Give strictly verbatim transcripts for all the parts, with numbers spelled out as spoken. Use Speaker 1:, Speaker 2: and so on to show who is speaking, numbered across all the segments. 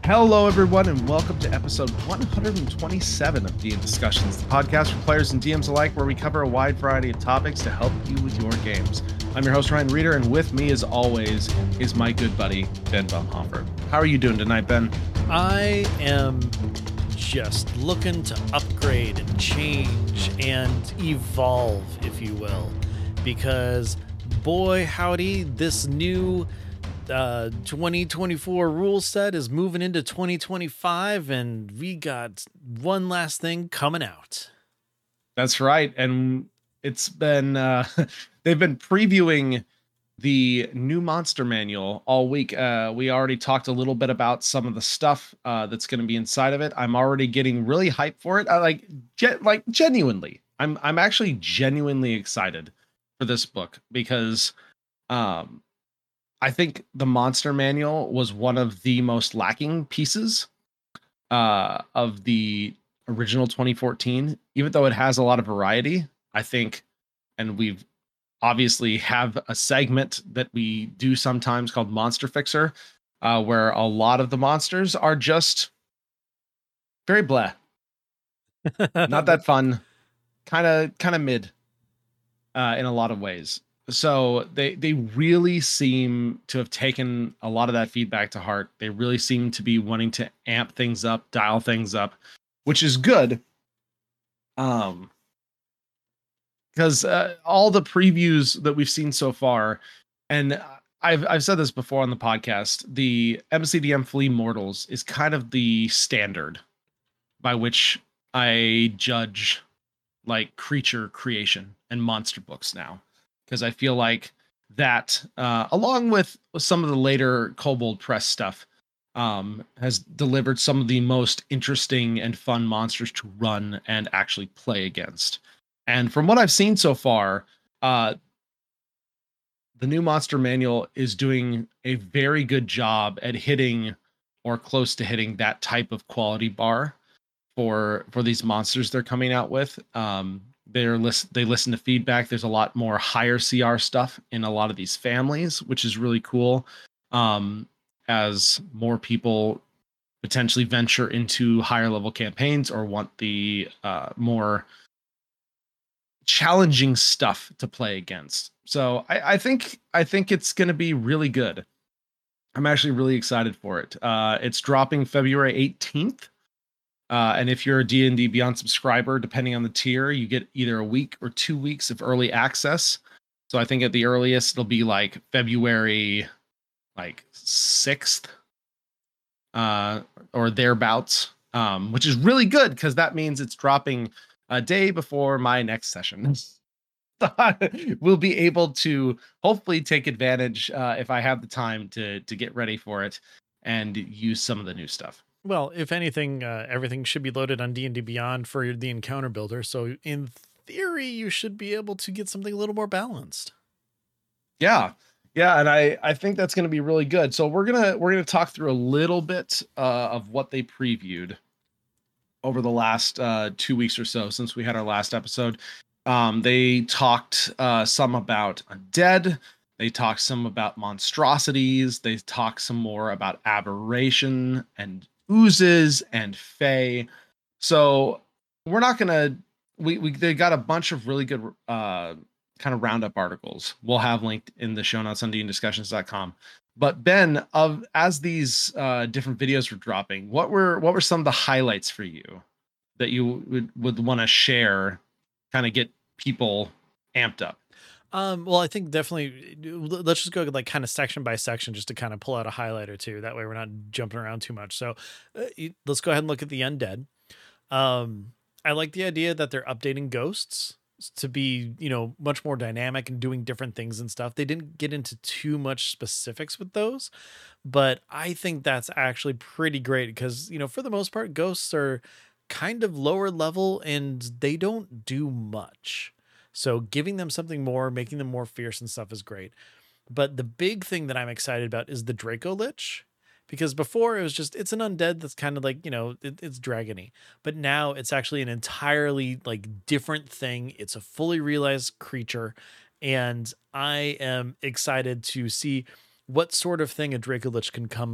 Speaker 1: Hello, everyone, and welcome to episode one hundred twenty-seven of D M Discussions, the podcast for players and D Ms alike, where we cover a wide variety of topics to help you with your games. I'm your host, Ryan Reeder, and with me, as always, is my good buddy, Ben Bumhofer. How are you doing tonight, Ben?
Speaker 2: I am just looking to upgrade and change and evolve, if you will, because boy, howdy, this new uh, twenty twenty-four rule set is moving into twenty twenty-five, and we got one last thing coming out.
Speaker 1: That's right, and it's been uh, they've been previewing the new monster manual all week. Uh, we already talked a little bit about some of the stuff uh, that's going to be inside of it. I'm already getting really hyped for it. I like, ge- like genuinely, I'm I'm actually genuinely excited for this book because um, I think the monster manual was one of the most lacking pieces uh, of the original twenty fourteen. Even though it has a lot of variety, I think, and we've obviously have a segment that we do sometimes called Monster Fixer, uh, where a lot of the monsters are just very blah, not that fun, kind of kind of mid uh, in a lot of ways. So they they really seem to have taken a lot of that feedback to heart. They really seem to be wanting to amp things up, dial things up, which is good. Um, because uh, all the previews that we've seen so far, and I've I've said this before on the podcast, the M C D M Flea Mortals is kind of the standard by which I judge like creature creation and monster books now, because I feel like that, uh, along with some of the later Kobold Press stuff, um, has delivered some of the most interesting and fun monsters to run and actually play against. And from what I've seen so far, uh, the new monster manual is doing a very good job at hitting or close to hitting that type of quality bar for for these monsters they're coming out with. Um, they're list they listen to feedback. There's a lot more higher C R stuff in a lot of these families, which is really cool. Um, as more people potentially venture into higher level campaigns or want the uh, more challenging stuff to play against. So I, I think I think it's going to be really good. I'm actually really excited for it. Uh, it's dropping February eighteenth. Uh, and if you're a D and D Beyond subscriber, depending on the tier, you get either a week or two weeks of early access. So I think at the earliest, it'll be like February like sixth uh, or thereabouts, um, which is really good because that means it's dropping a day before my next session. We'll be able to hopefully take advantage, uh, if I have the time to to get ready for it and use some of the new stuff.
Speaker 2: Well, if anything, uh, everything should be loaded on D and D Beyond for the encounter builder. So in theory, you should be able to get something a little more balanced.
Speaker 1: Yeah. Yeah, and I I think that's going to be really good. So we're going to we're going to talk through a little bit uh, of what they previewed over the last uh, two weeks or so since we had our last episode. Um, they talked uh, some about undead. They talked some about monstrosities. They talked some more about aberration and oozes and fae. So we're not gonna. We we they got a bunch of really good uh, kind of roundup articles. We'll have linked in the show notes on d n discussions dot com. But Ben, of as these uh, different videos were dropping, what were what were some of the highlights for you that you would, would want to share, kind of get people amped up?
Speaker 2: Um, well, I think definitely let's just go like kind of section by section just to kind of pull out a highlight or two. That way we're not jumping around too much. So uh, let's go ahead and look at the undead. Um, I like the idea that they're updating ghosts to be, you know, much more dynamic and doing different things and stuff. They didn't get into too much specifics with those, but I think that's actually pretty great because, you know, for the most part, ghosts are kind of lower level and they don't do much. So giving them something more, making them more fierce and stuff is great. But the big thing that I'm excited about is the Draco Lich, because before it was just, it's an undead that's kind of like, you know, it, it's dragony, but now it's actually an entirely like different thing. It's a fully realized creature. And I am excited to see what sort of thing a Draco Lich can come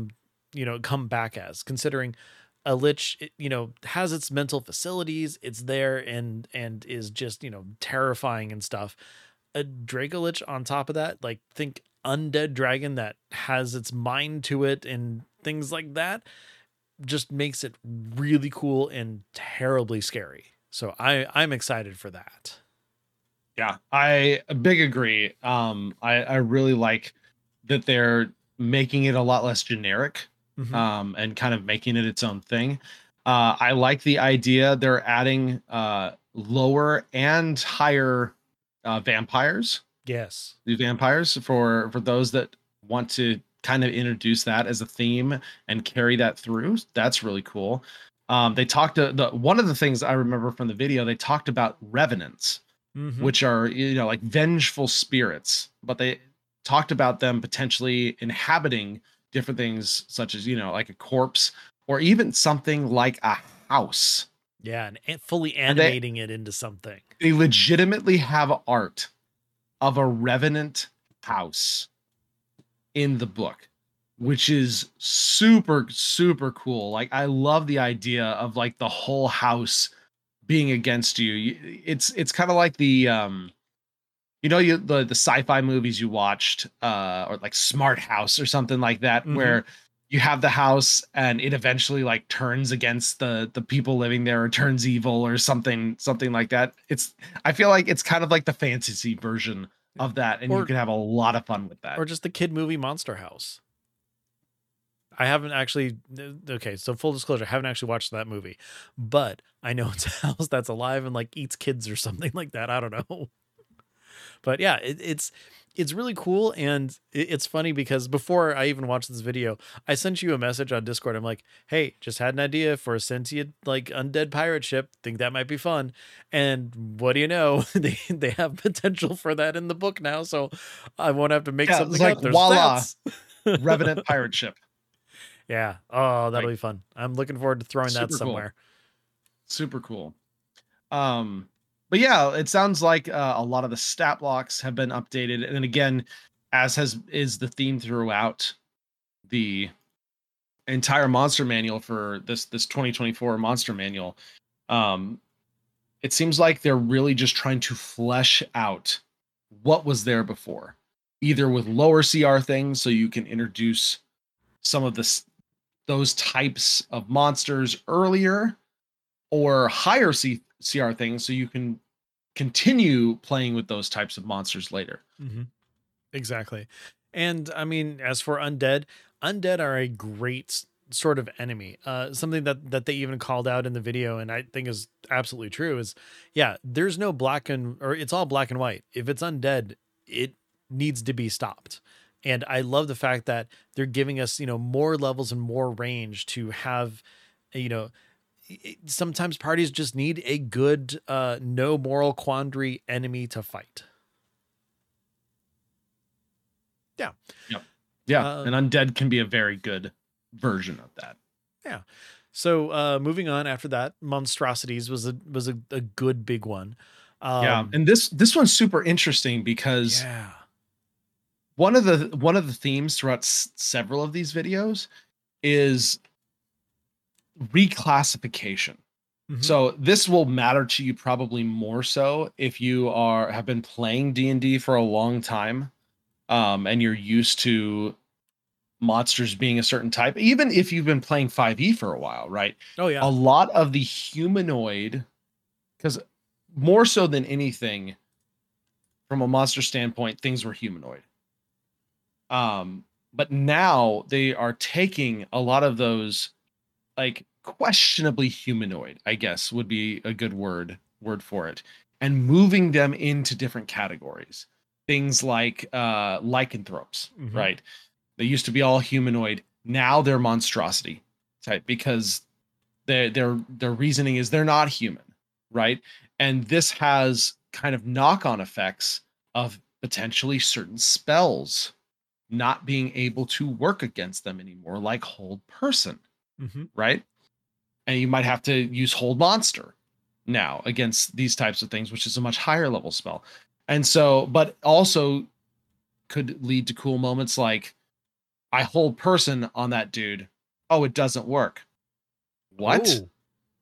Speaker 2: you know, come back as, considering a lich, it, you know, has its mental facilities, it's there and and is just, you know, terrifying and stuff. A Dracolich on top of that, like think undead dragon that has its mind to it and things like that, just makes it really cool and terribly scary. So I I'm excited for that.
Speaker 1: Yeah, I a big agree. Um, I I really like that they're making it a lot less generic,
Speaker 2: Mhm.
Speaker 1: um, and kind of making it its own thing. Uh, I like the idea they're adding uh lower and higher uh, vampires.
Speaker 2: Yes.
Speaker 1: The vampires for for those that want to kind of introduce that as a theme and carry that through. That's really cool. Um, they talked to the one of the things I remember from the video. They talked about revenants,
Speaker 2: Mhm.
Speaker 1: which are, you know, like vengeful spirits, but they talked about them potentially inhabiting different things such as, you know, like a corpse or even something like a house.
Speaker 2: Yeah, and a- fully
Speaker 1: And they
Speaker 2: animating it into something.
Speaker 1: they legitimately have art of a revenant house in the book, which is super super cool. Like I love the idea of like the whole house being against you. You- It's it's kind of like the um you know, you the the sci-fi movies you watched, uh, or like Smart House or something like that,
Speaker 2: Mhm.
Speaker 1: where you have the house and it eventually like turns against the the people living there or turns evil or something something like that. It's I feel like it's kind of like the fantasy version of that, and you
Speaker 2: Or
Speaker 1: can have a lot of fun with that.
Speaker 2: or just the kid movie Monster House. I haven't actually okay, so full disclosure, I haven't actually watched that movie. But I know it's a house that's alive and like eats kids or something like that. I don't know. But yeah, it, it's it's really cool, and it, it's funny because before I even watched this video, I sent you a message on Discord. I'm like, "Hey, just had an idea for a sentient like undead pirate ship. Think that might be fun." And what do you know? they they have potential for that in the book now, so I won't have to make
Speaker 1: Yeah, it's
Speaker 2: something
Speaker 1: like
Speaker 2: up. There's
Speaker 1: voila,
Speaker 2: stats.
Speaker 1: Revenant pirate ship.
Speaker 2: Yeah. Oh, that'll
Speaker 1: Like
Speaker 2: be fun. I'm looking forward to throwing that
Speaker 1: super cool.
Speaker 2: somewhere.
Speaker 1: Super cool. Um, but yeah, it sounds like uh, a lot of the stat blocks have been updated, and again, as has is the theme throughout the entire monster manual for this this twenty twenty-four monster manual. Um, it seems like they're really just trying to flesh out what was there before, either with lower C R things, so you can introduce some of this those types of monsters earlier, or higher C- CR things, so you can continue playing with those types of monsters later.
Speaker 2: Hmm. Exactly. And I mean, as for undead, undead are a great s- sort of enemy. Uh, something that that they even called out in the video, and I think is absolutely true, is yeah, there's no black and or it's all black and white. If it's undead, it needs to be stopped. And I love the fact that they're giving us, you know, more levels and more range to have, you know, i- i- sometimes parties just need a good, uh, no moral quandary enemy to fight. Yeah.
Speaker 1: Yep. Yeah,
Speaker 2: Uh,
Speaker 1: and undead can be a very good version of that.
Speaker 2: Yeah. So uh moving on after that, monstrosities was a was a, a good big one.
Speaker 1: Yeah,
Speaker 2: Um
Speaker 1: and this this one's super interesting because
Speaker 2: yeah.
Speaker 1: one of the one of the themes throughout s- several of these videos is reclassification.
Speaker 2: Hmm.
Speaker 1: So this will matter to you probably more so if you are have been playing D and D for a long time, um, and you're used to monsters being a certain type, even if you've been playing five E for a while, right?
Speaker 2: Oh
Speaker 1: A
Speaker 2: yeah.
Speaker 1: lot of the humanoid, because more so than anything, from a monster standpoint, things were humanoid. Um, but now they are taking a lot of those like questionably humanoid, I guess would be a good word word for it, and moving them into different categories. Things like uh lycanthropes,
Speaker 2: Hmm.
Speaker 1: right? They used to be all humanoid. Now they're monstrosity type because their their their reasoning is they're not human, right? And this has kind of knock-on effects of potentially certain spells not being able to work against them anymore, like hold person,
Speaker 2: Hmm.
Speaker 1: right? And you might have to use hold monster now against these types of things, which is a much higher level spell. And so, but also could lead to cool moments like I hold person on that dude oh, it doesn't work. What?
Speaker 2: Oh,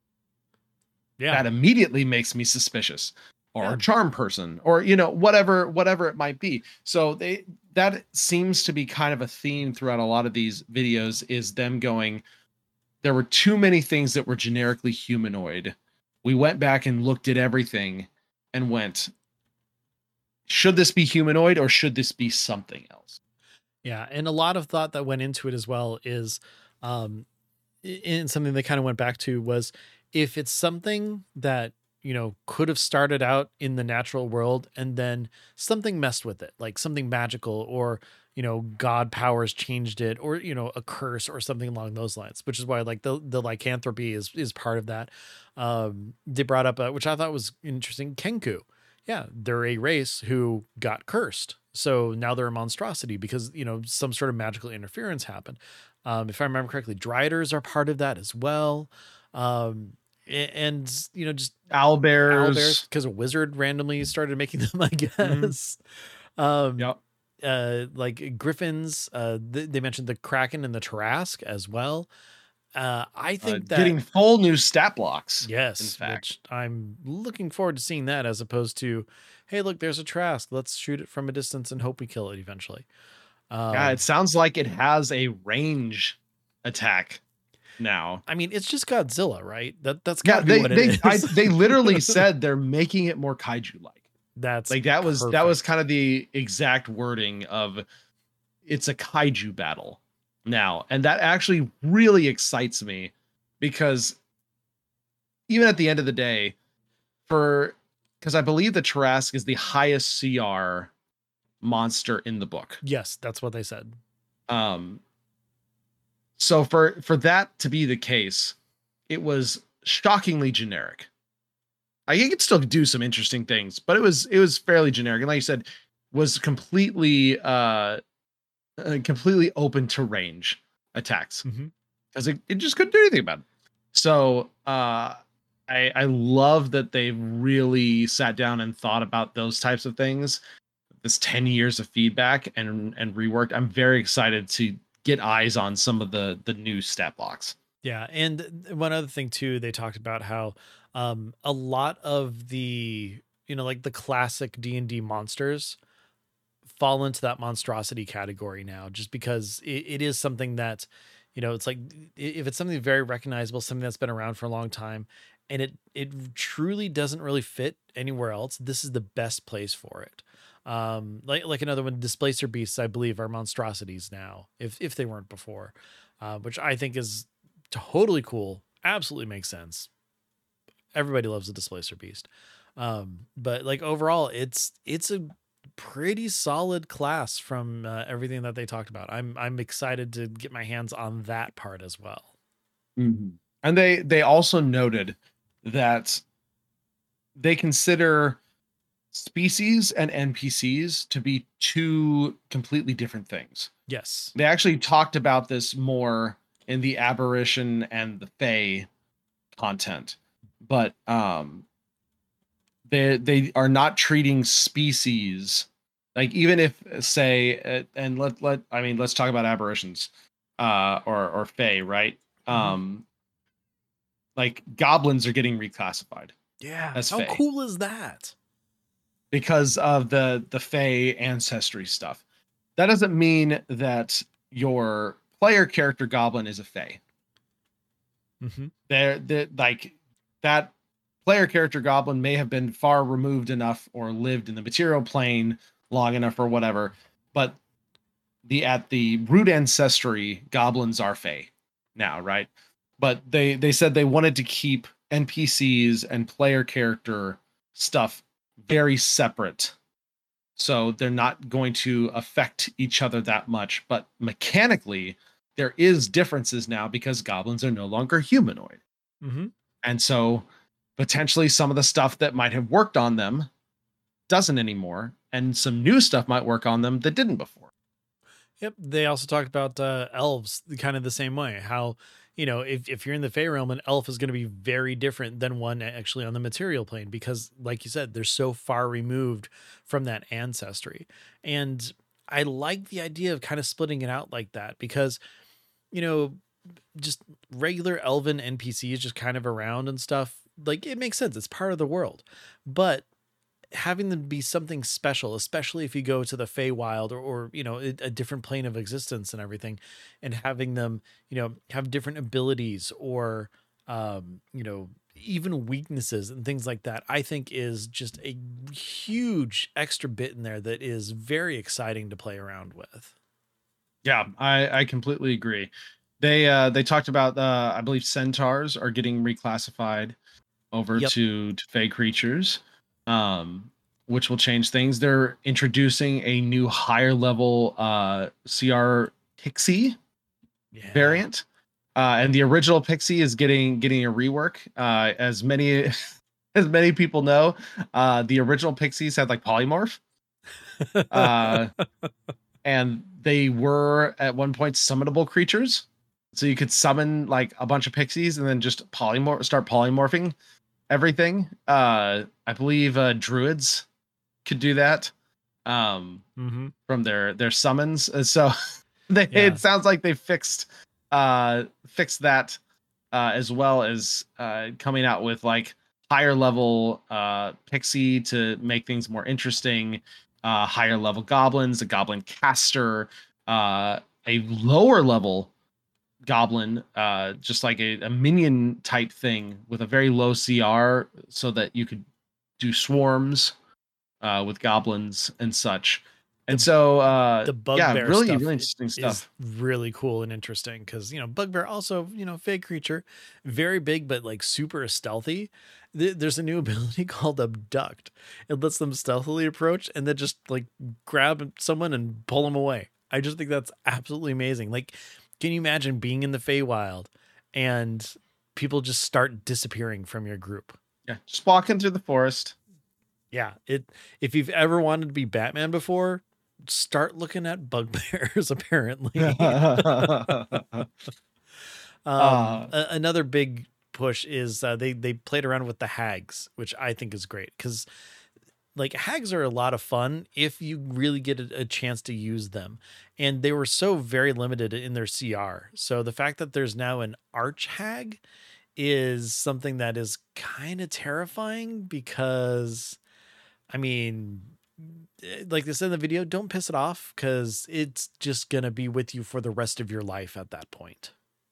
Speaker 2: yeah.
Speaker 1: That immediately makes me suspicious, or
Speaker 2: Yeah.
Speaker 1: a charm person, or you know, whatever whatever it might be. So they that seems to be kind of a theme throughout a lot of these videos, is them going, there were too many things that were generically humanoid. We went back and looked at everything and went, should this be humanoid or should this be something else?
Speaker 2: Yeah, and a lot of thought that went into it as well is, um, i- and something they kind of went back to was, if it's something that, you know, could have started out in the natural world and then something messed with it, like something magical, or, you know, God powers changed it, or, you know, a curse or something along those lines, which is why like the the lycanthropy is is part of that. Um, they brought up, uh, which I thought was interesting, Kenku. Yeah, they're a race who got cursed. So now they're a monstrosity because, you know, some sort of magical interference happened. Um, if I remember correctly, Driders are part of that as well. Um, a- and, you know, just owlbears,
Speaker 1: Owlbears.
Speaker 2: because a wizard randomly started making them, I
Speaker 1: Mhm.
Speaker 2: guess. Um,
Speaker 1: Yep.
Speaker 2: uh, like griffins, uh, th- they mentioned the Kraken and the Tarask as well. Uh, I
Speaker 1: Uh,
Speaker 2: think that,
Speaker 1: getting full new stat blocks. In
Speaker 2: yes,
Speaker 1: fact,
Speaker 2: which I'm looking forward to seeing that, as opposed to, hey, look, there's a Trask. Let's shoot it from a distance and hope we kill it eventually.
Speaker 1: yeah,
Speaker 2: Um,
Speaker 1: it sounds like it has a range attack now.
Speaker 2: I mean, it's just Godzilla, right? That that's
Speaker 1: Yeah,
Speaker 2: gotta be
Speaker 1: they
Speaker 2: what it
Speaker 1: they
Speaker 2: is.
Speaker 1: I, they literally said they're making it more kaiju like.
Speaker 2: That's
Speaker 1: Like that was that was
Speaker 2: perfect.
Speaker 1: kind of the exact wording of, it's a kaiju battle now, and that actually really excites me, because even at the end of the day, for because I believe the Tarask is the highest C R monster in the book.
Speaker 2: Yes, that's what they said.
Speaker 1: Um, so for for that to be the case, it was shockingly generic. I think it still do some interesting things, but it was it was fairly generic, and like you said, was completely uh, uh completely open to range attacks,
Speaker 2: Mhm.
Speaker 1: because it, it just couldn't do anything about it. So uh, I I love that they really sat down and thought about those types of things. This ten years of feedback and and reworked. I'm very excited to get eyes on some of the the new stat blocks.
Speaker 2: Yeah, and one other thing too, they talked about how, um, a lot of the, you know, like the classic D and D monsters fall into that monstrosity category now, just because it, it is something that, you know, it's like, i- if it's something very recognizable, something that's been around for a long time, and it it truly doesn't really fit anywhere else, this is the best place for it. Um, like like another one, Displacer Beasts, I believe, are monstrosities now, if if they weren't before, uh, which I think is totally cool. Absolutely makes sense. Everybody loves a Displacer Beast. Um, but like overall, it's it's a pretty solid class from, uh, everything that they talked about. I'm I'm excited to get my hands on that part as well.
Speaker 1: Mhm. And they they also noted that they consider species and N P Cs to be two completely different things.
Speaker 2: Yes.
Speaker 1: They actually talked about this more in the Aberration and the Fae content, but um, they they are not treating species, like, even if say uh, and let let I mean, let's talk about aberrations, uh, or or Fae, right?
Speaker 2: Mhm.
Speaker 1: Um, like goblins are getting reclassified
Speaker 2: Yeah.
Speaker 1: as
Speaker 2: How
Speaker 1: Fae
Speaker 2: cool is that?
Speaker 1: because of the the Fae ancestry stuff. That doesn't mean that your player character goblin is a Fae.
Speaker 2: Mhm.
Speaker 1: They're, they like that player character goblin may have been far removed enough or lived in the material plane long enough or whatever, but the at the root ancestry, goblins are Fae now, right? But they they said they wanted to keep N P Cs and player character stuff very separate, so they're not going to affect each other that much. But mechanically, there is differences now because goblins are no longer humanoid,
Speaker 2: Mhm.
Speaker 1: and so potentially some of the stuff that might have worked on them doesn't anymore, and some new stuff might work on them that didn't before.
Speaker 2: Yep. They also talked about, uh, elves kind of the same way. How, you know, if, if you're in the Fey realm, an elf is going to be very different than one actually on the material plane, because, like you said, they're so far removed from that ancestry. And I like the idea of kind of splitting it out like that, because, you know, just regular elven N P Cs just kind of around and stuff, like it makes sense. It's part of the world. But having them be something special, especially if you go to the Feywild or, or you know, a, a different plane of existence and everything, and having them, you know, have different abilities or, um, you know, even weaknesses and things like that, I think is just a huge extra bit in there that is very exciting to play around with.
Speaker 1: Yeah, I, I completely agree. They uh, they talked about uh, I believe centaurs are getting reclassified over
Speaker 2: Yep.
Speaker 1: to, to Fey creatures, um, which will change things. They're introducing a new higher level uh, C R Pixie
Speaker 2: Yeah.
Speaker 1: variant, uh, and the original Pixie is getting getting a rework. Uh, as many as many people know, uh, the original Pixies had like polymorph, uh, and they were at one point summonable creatures. So you could summon like a bunch of pixies and then just polymorph, start polymorphing everything. Uh, I believe uh, druids could do that um,
Speaker 2: mm-hmm.
Speaker 1: from their their summons. Uh, so they,
Speaker 2: Yeah.
Speaker 1: it sounds like they fixed uh, fixed that uh, as well as uh, coming out with like higher level uh, pixie to make things more interesting. Uh, higher level goblins, a goblin caster, uh, a lower level goblin, uh, just like a, a minion type thing with a very low C R, so that you could do swarms uh, with goblins and such. And
Speaker 2: The-
Speaker 1: so, uh,
Speaker 2: the
Speaker 1: yeah,
Speaker 2: bugbear
Speaker 1: really,
Speaker 2: stuff
Speaker 1: really interesting
Speaker 2: is
Speaker 1: stuff.
Speaker 2: really cool and interesting because, you know, bugbear also, you know, Fey creature, very big but like super stealthy. Th- There's a new ability called abduct. It lets them stealthily approach and then just like grab someone and pull them away. I just think that's absolutely amazing. Like, can you imagine being in the Feywild and people just start disappearing from your group?
Speaker 1: Yeah, just walking through the forest.
Speaker 2: Yeah, it. If you've ever wanted to be Batman before, start looking at bugbears. Apparently, um,
Speaker 1: Uh,
Speaker 2: a- another big push is uh, they they played around with the hags, which I think is great because like hags are a lot of fun if you really get a, a chance to use them, and they were so very limited in their C R. So the fact that there's now an arch hag is something that is kind of terrifying because, I mean, eh, like they said in the video, don't piss it off because it's just gonna be with you for the rest of your life at that point.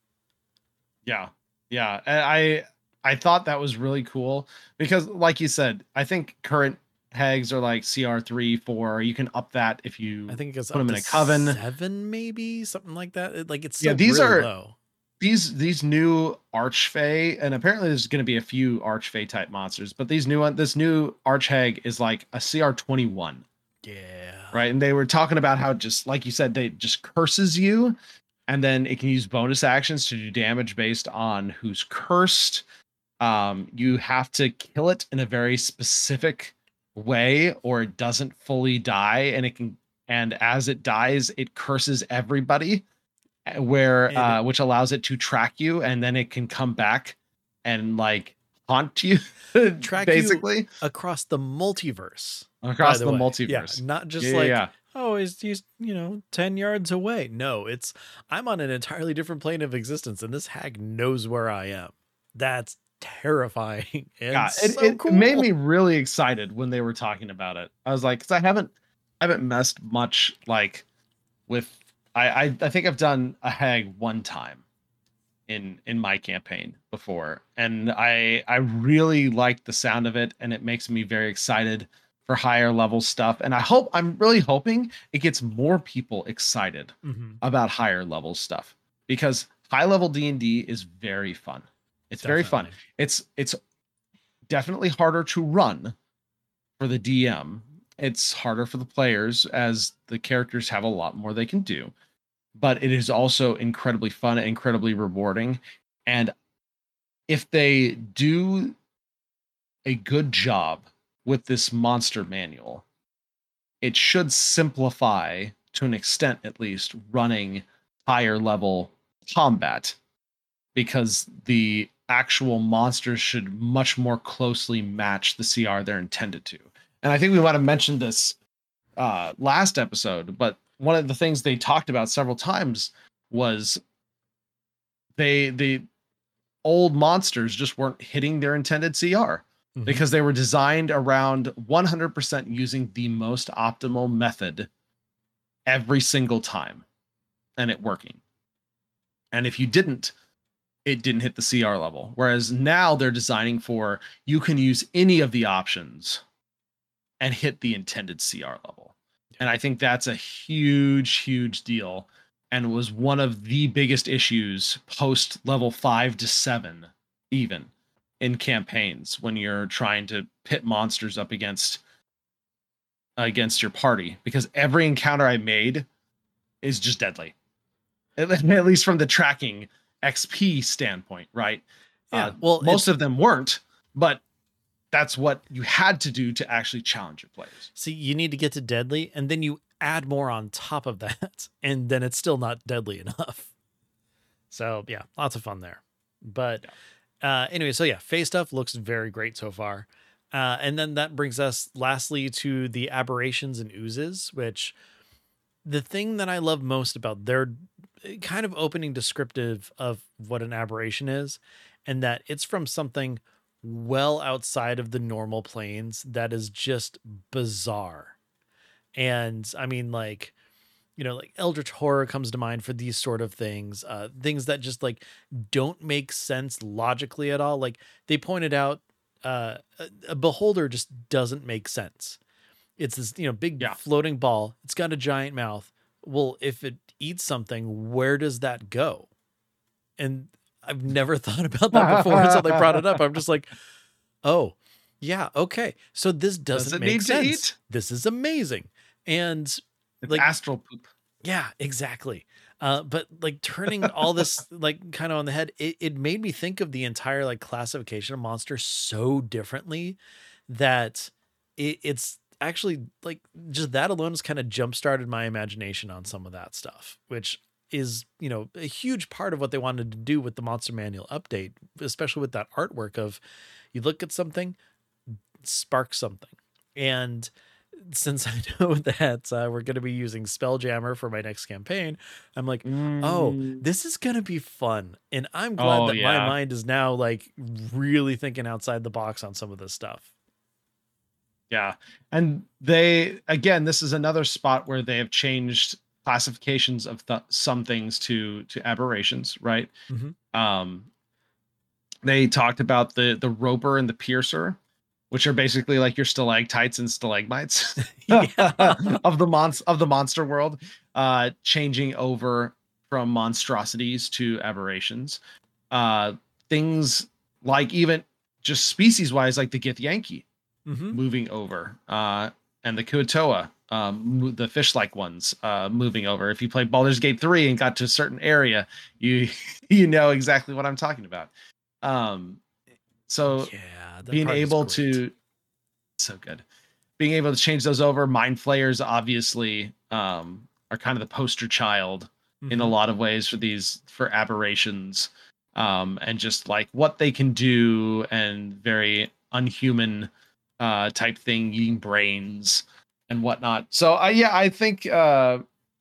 Speaker 1: yeah, yeah. And I I thought that was really cool because, like you said, I think current hags are like C R three, four. You can up that if you
Speaker 2: I think it goes
Speaker 1: put
Speaker 2: up
Speaker 1: them in
Speaker 2: to
Speaker 1: a coven.
Speaker 2: seven, maybe something like that. It- like it's
Speaker 1: Yeah,
Speaker 2: still
Speaker 1: these
Speaker 2: really
Speaker 1: are
Speaker 2: low.
Speaker 1: these these new archfey, and apparently there's going to be a few archfey type monsters, but these new one, this new archhag is like a C R twenty-one,
Speaker 2: Yeah.
Speaker 1: right? And they were talking about how, just like you said, they just curses you, and then it can use bonus actions to do damage based on who's cursed. Um, you have to kill it in a very specific way, or it doesn't fully die, and it can, and as it dies, it curses everybody, uh, where
Speaker 2: And
Speaker 1: uh, which allows it to track you, and then it can come back and like haunt you,
Speaker 2: track
Speaker 1: basically
Speaker 2: you across the multiverse.
Speaker 1: across
Speaker 2: by
Speaker 1: the,
Speaker 2: way.
Speaker 1: multiverse.
Speaker 2: Yeah, not just
Speaker 1: Yeah,
Speaker 2: like,
Speaker 1: yeah.
Speaker 2: oh, he's, he's, you know, ten yards away. No, it's, I'm on an entirely different plane of existence and this hag knows where I am. That's terrifying and
Speaker 1: Yeah,
Speaker 2: so
Speaker 1: it, it
Speaker 2: cool.
Speaker 1: made me really excited when they were talking about it. I was like, because I haven't I haven't messed much like with I, I I think I've done a hag one time in in my campaign before, and I I really like the sound of it, and it makes me very excited for higher level stuff. And I hope I'm really hoping it gets more people excited
Speaker 2: Mhm.
Speaker 1: about higher level stuff, because high level D and D is very fun. It's very fun.
Speaker 2: Definitely.
Speaker 1: It's it's definitely harder to run for the D M. It's harder for the players as the characters have a lot more they can do. But it is also incredibly fun, incredibly rewarding. And if they do a good job with this monster manual, it should simplify, to an extent at least, running higher level combat, because the actual monsters should much more closely match the C R they're intended to. And I think we might have mentioned this uh, last episode, but one of the things they talked about several times was they the old monsters just weren't hitting their intended C R
Speaker 2: Mhm.
Speaker 1: because they were designed around one hundred percent using the most optimal method every single time and it working. And if you didn't, it didn't hit the C R level. Whereas now they're designing for you can use any of the options and hit the intended C R level. And I think that's a huge, huge deal and was one of the biggest issues post level five to seven, even in campaigns when you're trying to pit monsters up against against your party, because every encounter I made is just deadly. At at least from the tracking X P standpoint, right?
Speaker 2: Yeah.
Speaker 1: Uh,
Speaker 2: Well,
Speaker 1: most
Speaker 2: it's
Speaker 1: of them weren't, but that's what you had to do to actually challenge your players.
Speaker 2: see, you need to get to deadly, and then you add more on top of that, and then it's still not deadly enough. So yeah, lots of fun there. But uh, anyway, so yeah, Fey stuff looks very great so far. Uh, and then that brings us lastly to the aberrations and oozes, which the thing that I love most about their kind of opening descriptive of what an aberration is, and that it's from something well outside of the normal planes that is just bizarre. And I mean, like, you know, like Eldritch Horror comes to mind for these sort of things, uh, things that just like don't make sense logically at all. Like they pointed out, uh, a, a beholder just doesn't make sense. It's this, you know, big
Speaker 1: Yeah.
Speaker 2: floating ball. It's got a giant mouth. Well, if it eats something, where does that go? And I've never thought about that before until they brought it up. I'm just like, oh, yeah, okay. So this doesn't
Speaker 1: Does it
Speaker 2: make
Speaker 1: need to
Speaker 2: sense.
Speaker 1: eat?
Speaker 2: This is amazing. And
Speaker 1: It's
Speaker 2: like
Speaker 1: astral poop.
Speaker 2: yeah, exactly. Uh, but like turning all this like kind of on the head, it, it made me think of the entire like classification of monsters so differently that it, it's actually like just that alone has kind of jump started my imagination on some of that stuff, which is, you know, a huge part of what they wanted to do with the Monster Manual update, especially with that artwork of you look at something, spark something. And since I know that uh, we're going to be using Spelljammer for my next campaign, I'm like, oh,
Speaker 1: Mm.
Speaker 2: this is going to be fun. And I'm glad
Speaker 1: Oh,
Speaker 2: that my
Speaker 1: yeah.
Speaker 2: mind is now like really thinking outside the box on some of this stuff.
Speaker 1: Yeah. And they, again, this is another spot where they have changed classifications of th- some things to to aberrations, right?
Speaker 2: Mhm.
Speaker 1: Um, they talked about the the roper and the piercer, which are basically like your stalactites and stalagmites
Speaker 2: Yeah.
Speaker 1: of the mons of the monster world, uh, changing over from monstrosities to aberrations. Uh, things like even just species wise, like the Githyanki
Speaker 2: Mhm.
Speaker 1: moving over, uh, and the Kuatoa, um, mo- the fish-like ones, uh, moving over. If you played Baldur's Gate three and got to a certain area, you you know exactly what I'm talking about. Um, so
Speaker 2: Yeah, that
Speaker 1: being
Speaker 2: part is
Speaker 1: able
Speaker 2: great.
Speaker 1: to so good being able to change those over. Mind flayers obviously um are kind of the poster child in a
Speaker 2: Mhm.
Speaker 1: lot of ways for these for aberrations, um and just like what they can do, and very unhuman uh type thing, eating brains and whatnot. So I yeah I think uh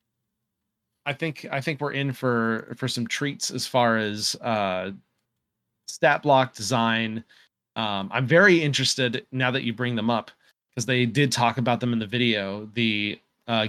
Speaker 1: i think i think we're in for for some treats as far as uh stat block design. um, I'm very interested now that you bring them up, because they did talk about them in the video. The uh,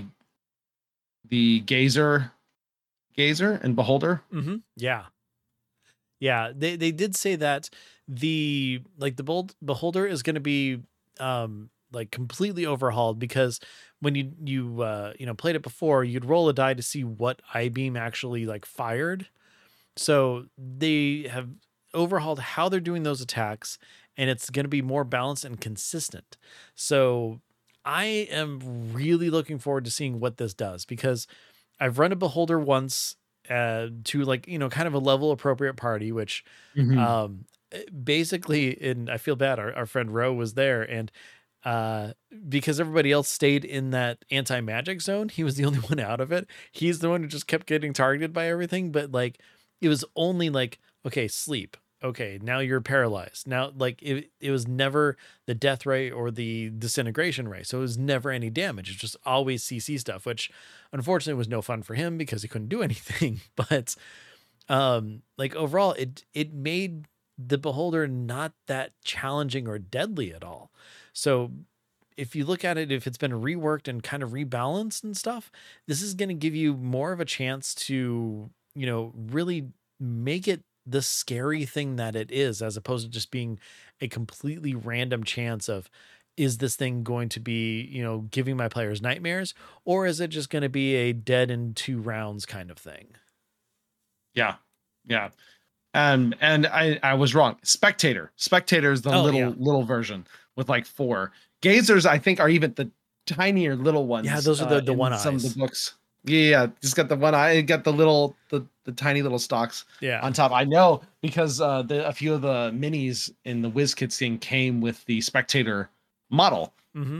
Speaker 1: the gazer, gazer and beholder.
Speaker 2: Mhm. Yeah. Yeah, they they did say that the like the bold beholder is going to be um like completely overhauled, because when you you uh you know played it before, you'd roll a die to see what eye beam actually like fired. So they have overhauled how they're doing those attacks, and it's going to be more balanced and consistent. So I am really looking forward to seeing what this does, because I've run a beholder once uh, to like, you know, kind of a level appropriate party, which
Speaker 1: Mhm.
Speaker 2: um, eh, basically, and I feel bad, our, our friend Ro was there, and uh, because everybody else stayed in that anti magic zone, he was the only one out of it. He's the one who just kept getting targeted by everything, but like, it was only like, okay, sleep. Okay, now you're paralyzed. Now, like it, it was never the death ray or the disintegration ray. So it was never any damage. It's just always C C stuff, which unfortunately was no fun for him because he couldn't do anything. But um like overall it it made the beholder not that challenging or deadly at all. So if you look at it, if it's been reworked and kind of rebalanced and stuff, this is going to give you more of a chance to, you know, really make it the scary thing that it is, as opposed to just being a completely random chance of, is this thing going to be, you know, giving my players nightmares, or is it just going to be a dead in two rounds kind of thing?
Speaker 1: Yeah. Yeah. Um, and I, I was wrong. Spectator. Spectator is the
Speaker 2: Oh,
Speaker 1: little
Speaker 2: yeah.
Speaker 1: little version with like four. Gazers, I think, are even the tinier little ones.
Speaker 2: Yeah, those are the
Speaker 1: uh,
Speaker 2: the
Speaker 1: in
Speaker 2: one
Speaker 1: some of the
Speaker 2: eyes.
Speaker 1: books. Yeah, yeah, just got the one eye. Got the little the the tiny little stalks
Speaker 2: Yeah.
Speaker 1: on top. I know because uh, the a few of the minis in the WizKids thing came with the Spectator model.
Speaker 2: Mm-hmm.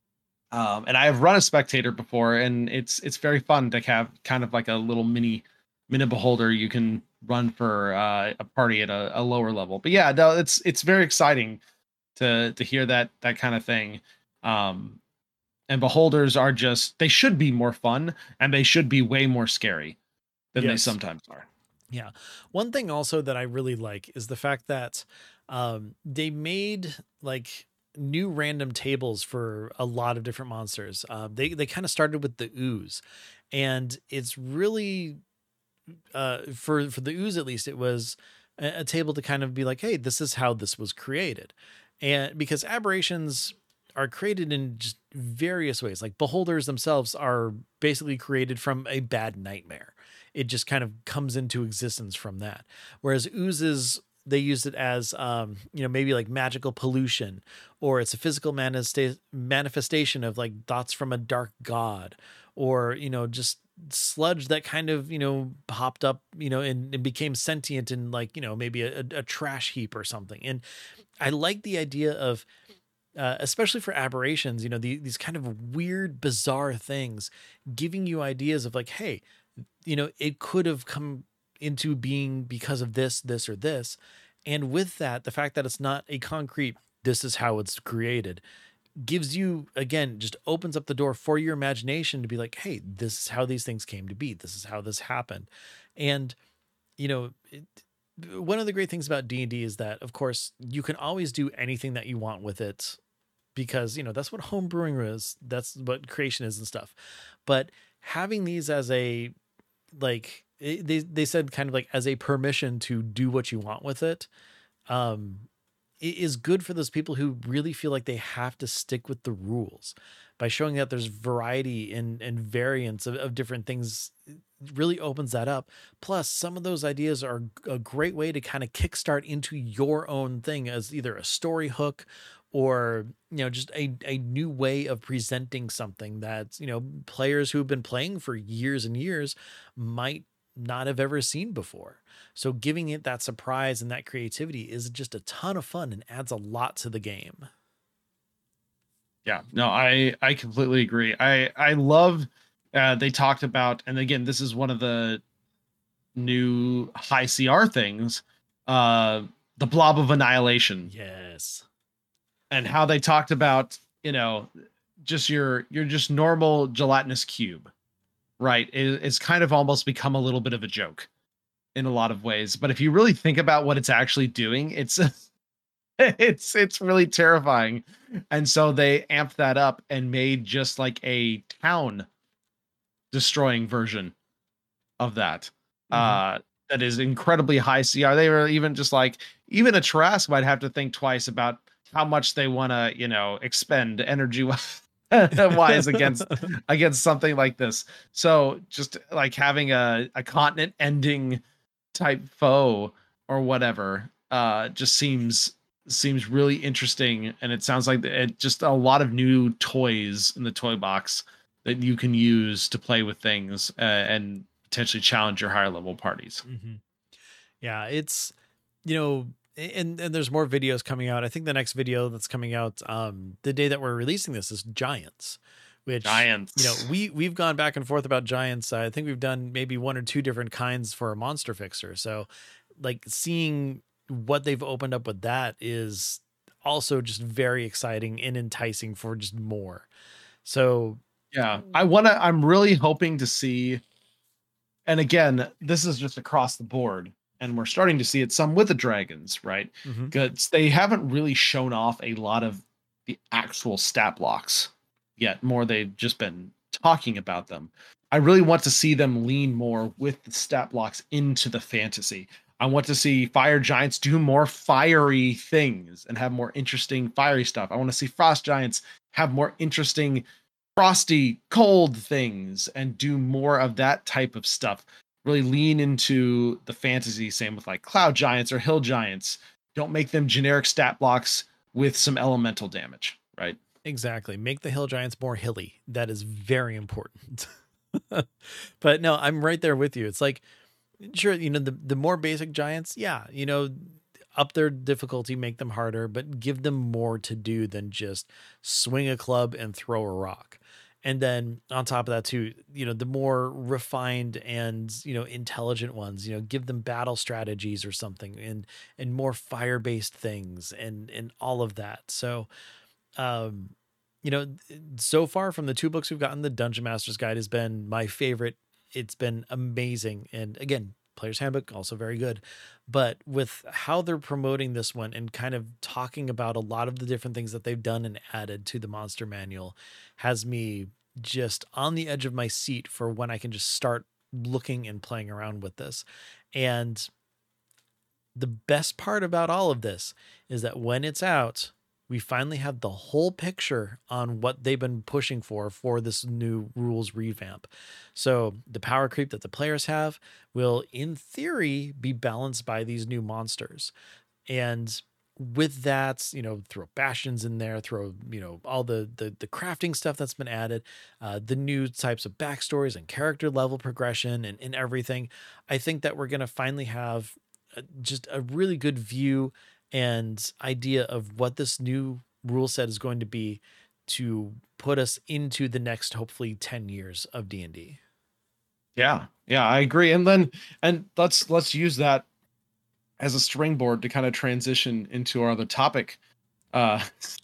Speaker 1: Um, and I have run a Spectator before, and it's it's very fun to have kind of like a little mini mini beholder you can run for uh, a party at a, a lower level. But yeah, no, it's it's very exciting to to hear that that kind of thing. Um, and beholders are just, they should be more fun, and they should be way more scary than they
Speaker 2: Yes.
Speaker 1: sometimes are.
Speaker 2: Yeah. One thing also that I really like is the fact that um, they made like new random tables for a lot of different monsters. Uh, they they kind of started with the ooze, and it's really uh, for for the ooze at least, it was a, a table to kind of be like, hey, this is how this was created, and because aberrations are created in just various ways, like beholders themselves are basically created from a bad nightmare. It just kind of comes into existence from that. Whereas oozes, they used it as um, you know, maybe like magical pollution, or it's a physical manifesta- manifestation of like thoughts from a dark god, or you know, just sludge that kind of, you know, popped up, you know, and, and became sentient in like, you know, maybe a, a trash heap or something. And I like the idea of uh, especially for aberrations, you know, the, these kind of weird, bizarre things, giving you ideas of like, hey, you know, it could have come into being because of this, this, or this. And with that, the fact that it's not a concrete, this is how it's created, gives you, again, just opens up the door for your imagination to be like, hey, this is how these things came to be. This is how this happened. And, you know, it, one of the great things about D and D is that, of course, you can always do anything that you want with it, because, you know, that's what home brewing is. That's what creation is and stuff. But having these as a, like, it- they, they said kind of like as a permission to do what you want with it, um, it is good for those people who really feel like they have to stick with the rules. By showing that there's variety and and variance of, of different things, it really opens that up. Plus, some of those ideas are a great way to kind of kickstart into your own thing as either a story hook, or, you know, just a, a new way of presenting something that, you know, players who've been playing for years and years might not have ever seen before. So giving it that surprise and that creativity is just a ton of fun and adds a lot to the game.
Speaker 1: Yeah, no, I I completely agree. I I love uh, they talked about, and again, this is one of the new high C R things, uh, the blob of annihilation,
Speaker 2: Yes.
Speaker 1: and how they talked about, you know, just your your just normal gelatinous cube, right? It, it's kind of almost become a little bit of a joke in a lot of ways. But if you really think about what it's actually doing, it's it's it's really terrifying. And so they amped that up and made just like a town destroying version of that.
Speaker 2: Hmm.
Speaker 1: Uh that is incredibly high C R. They were even just like, even a Trask might have to think twice about how much they want to, you know, expend energy wise against against something like this. So just like having a, a continent ending type foe or whatever uh just seems seems really interesting, and it sounds like it just a lot of new toys in the toy box that you can use to play with things uh, and potentially challenge your higher level parties.
Speaker 2: Hmm. Yeah, it's, you know, and and there's more videos coming out. I think the next video that's coming out um the day that we're releasing this is giants, which, you know,
Speaker 1: Giants.
Speaker 2: we we've gone back and forth about giants. I think we've done maybe one or two different kinds for a monster fixer. So like seeing what they've opened up with that is also just very exciting and enticing for just more. So
Speaker 1: Yeah, I want to I'm really hoping to see and again, this is just across the board, and we're starting to see it some with the dragons, right?
Speaker 2: Mm-hmm.
Speaker 1: Because they haven't really shown off a lot of the actual stat blocks yet. More they've just been talking about them. I really want to see them lean more with the stat blocks into the fantasy. I want to see fire giants do more fiery things and have more interesting fiery stuff. I want to see frost giants have more interesting frosty, cold things and do more of that type of stuff. Really lean into the fantasy, same with like cloud giants or hill giants. Don't make them generic stat blocks with some elemental damage, right?
Speaker 2: Exactly. Make the hill giants more hilly. That is very important. But no, I'm right there with you. It's like, sure, you know, the, the more basic giants, yeah, you know, up their difficulty, make them harder, but give them more to do than just swing a club and throw a rock. And then on top of that too, you know, the more refined and, you know, intelligent ones, you know, give them battle strategies or something, and, and more fire-based things and, and all of that. So, um, you know, so far from the two books we've gotten, the Dungeon Master's Guide has been my favorite. It's been amazing. And again, Player's Handbook, also very good. But with how they're promoting this one and kind of talking about a lot of the different things that they've done and added to the Monster Manual has me just on the edge of my seat for when I can just start looking and playing around with this. And the best part about all of this is that when it's out, we finally have the whole picture on what they've been pushing for for this new rules revamp. So the power creep that the players have will, in theory, be balanced by these new monsters. And with that, you know, throw bastions in there, throw, you know, all the the, the crafting stuff that's been added, uh, the new types of backstories and character level progression and, and everything. I think that we're going to finally have uh, just a really good view and idea of what this new rule set is going to be to put us into the next, hopefully ten years of D and D.
Speaker 1: Yeah, yeah, I agree. And then, and let's, let's use that as a springboard to kind of transition into our other topic, uh,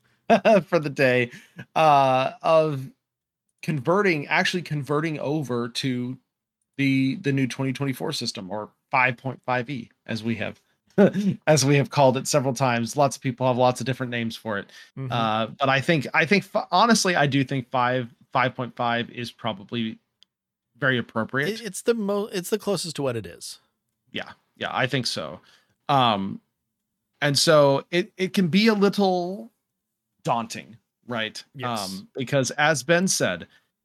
Speaker 1: for the day, uh, of converting, actually converting over to the, the new twenty twenty-four system, or five point five E as we have as we have called it several times. Lots of people have lots of different names for it. Mm-hmm. Uh, but I think, I think honestly, I do think five, five point five is probably very appropriate.
Speaker 2: It's the most, it's the closest to what it is.
Speaker 1: Yeah. Yeah. I think so. Um, and so it, it can be a little daunting, right?
Speaker 2: Yes.
Speaker 1: Um, because as Ben said,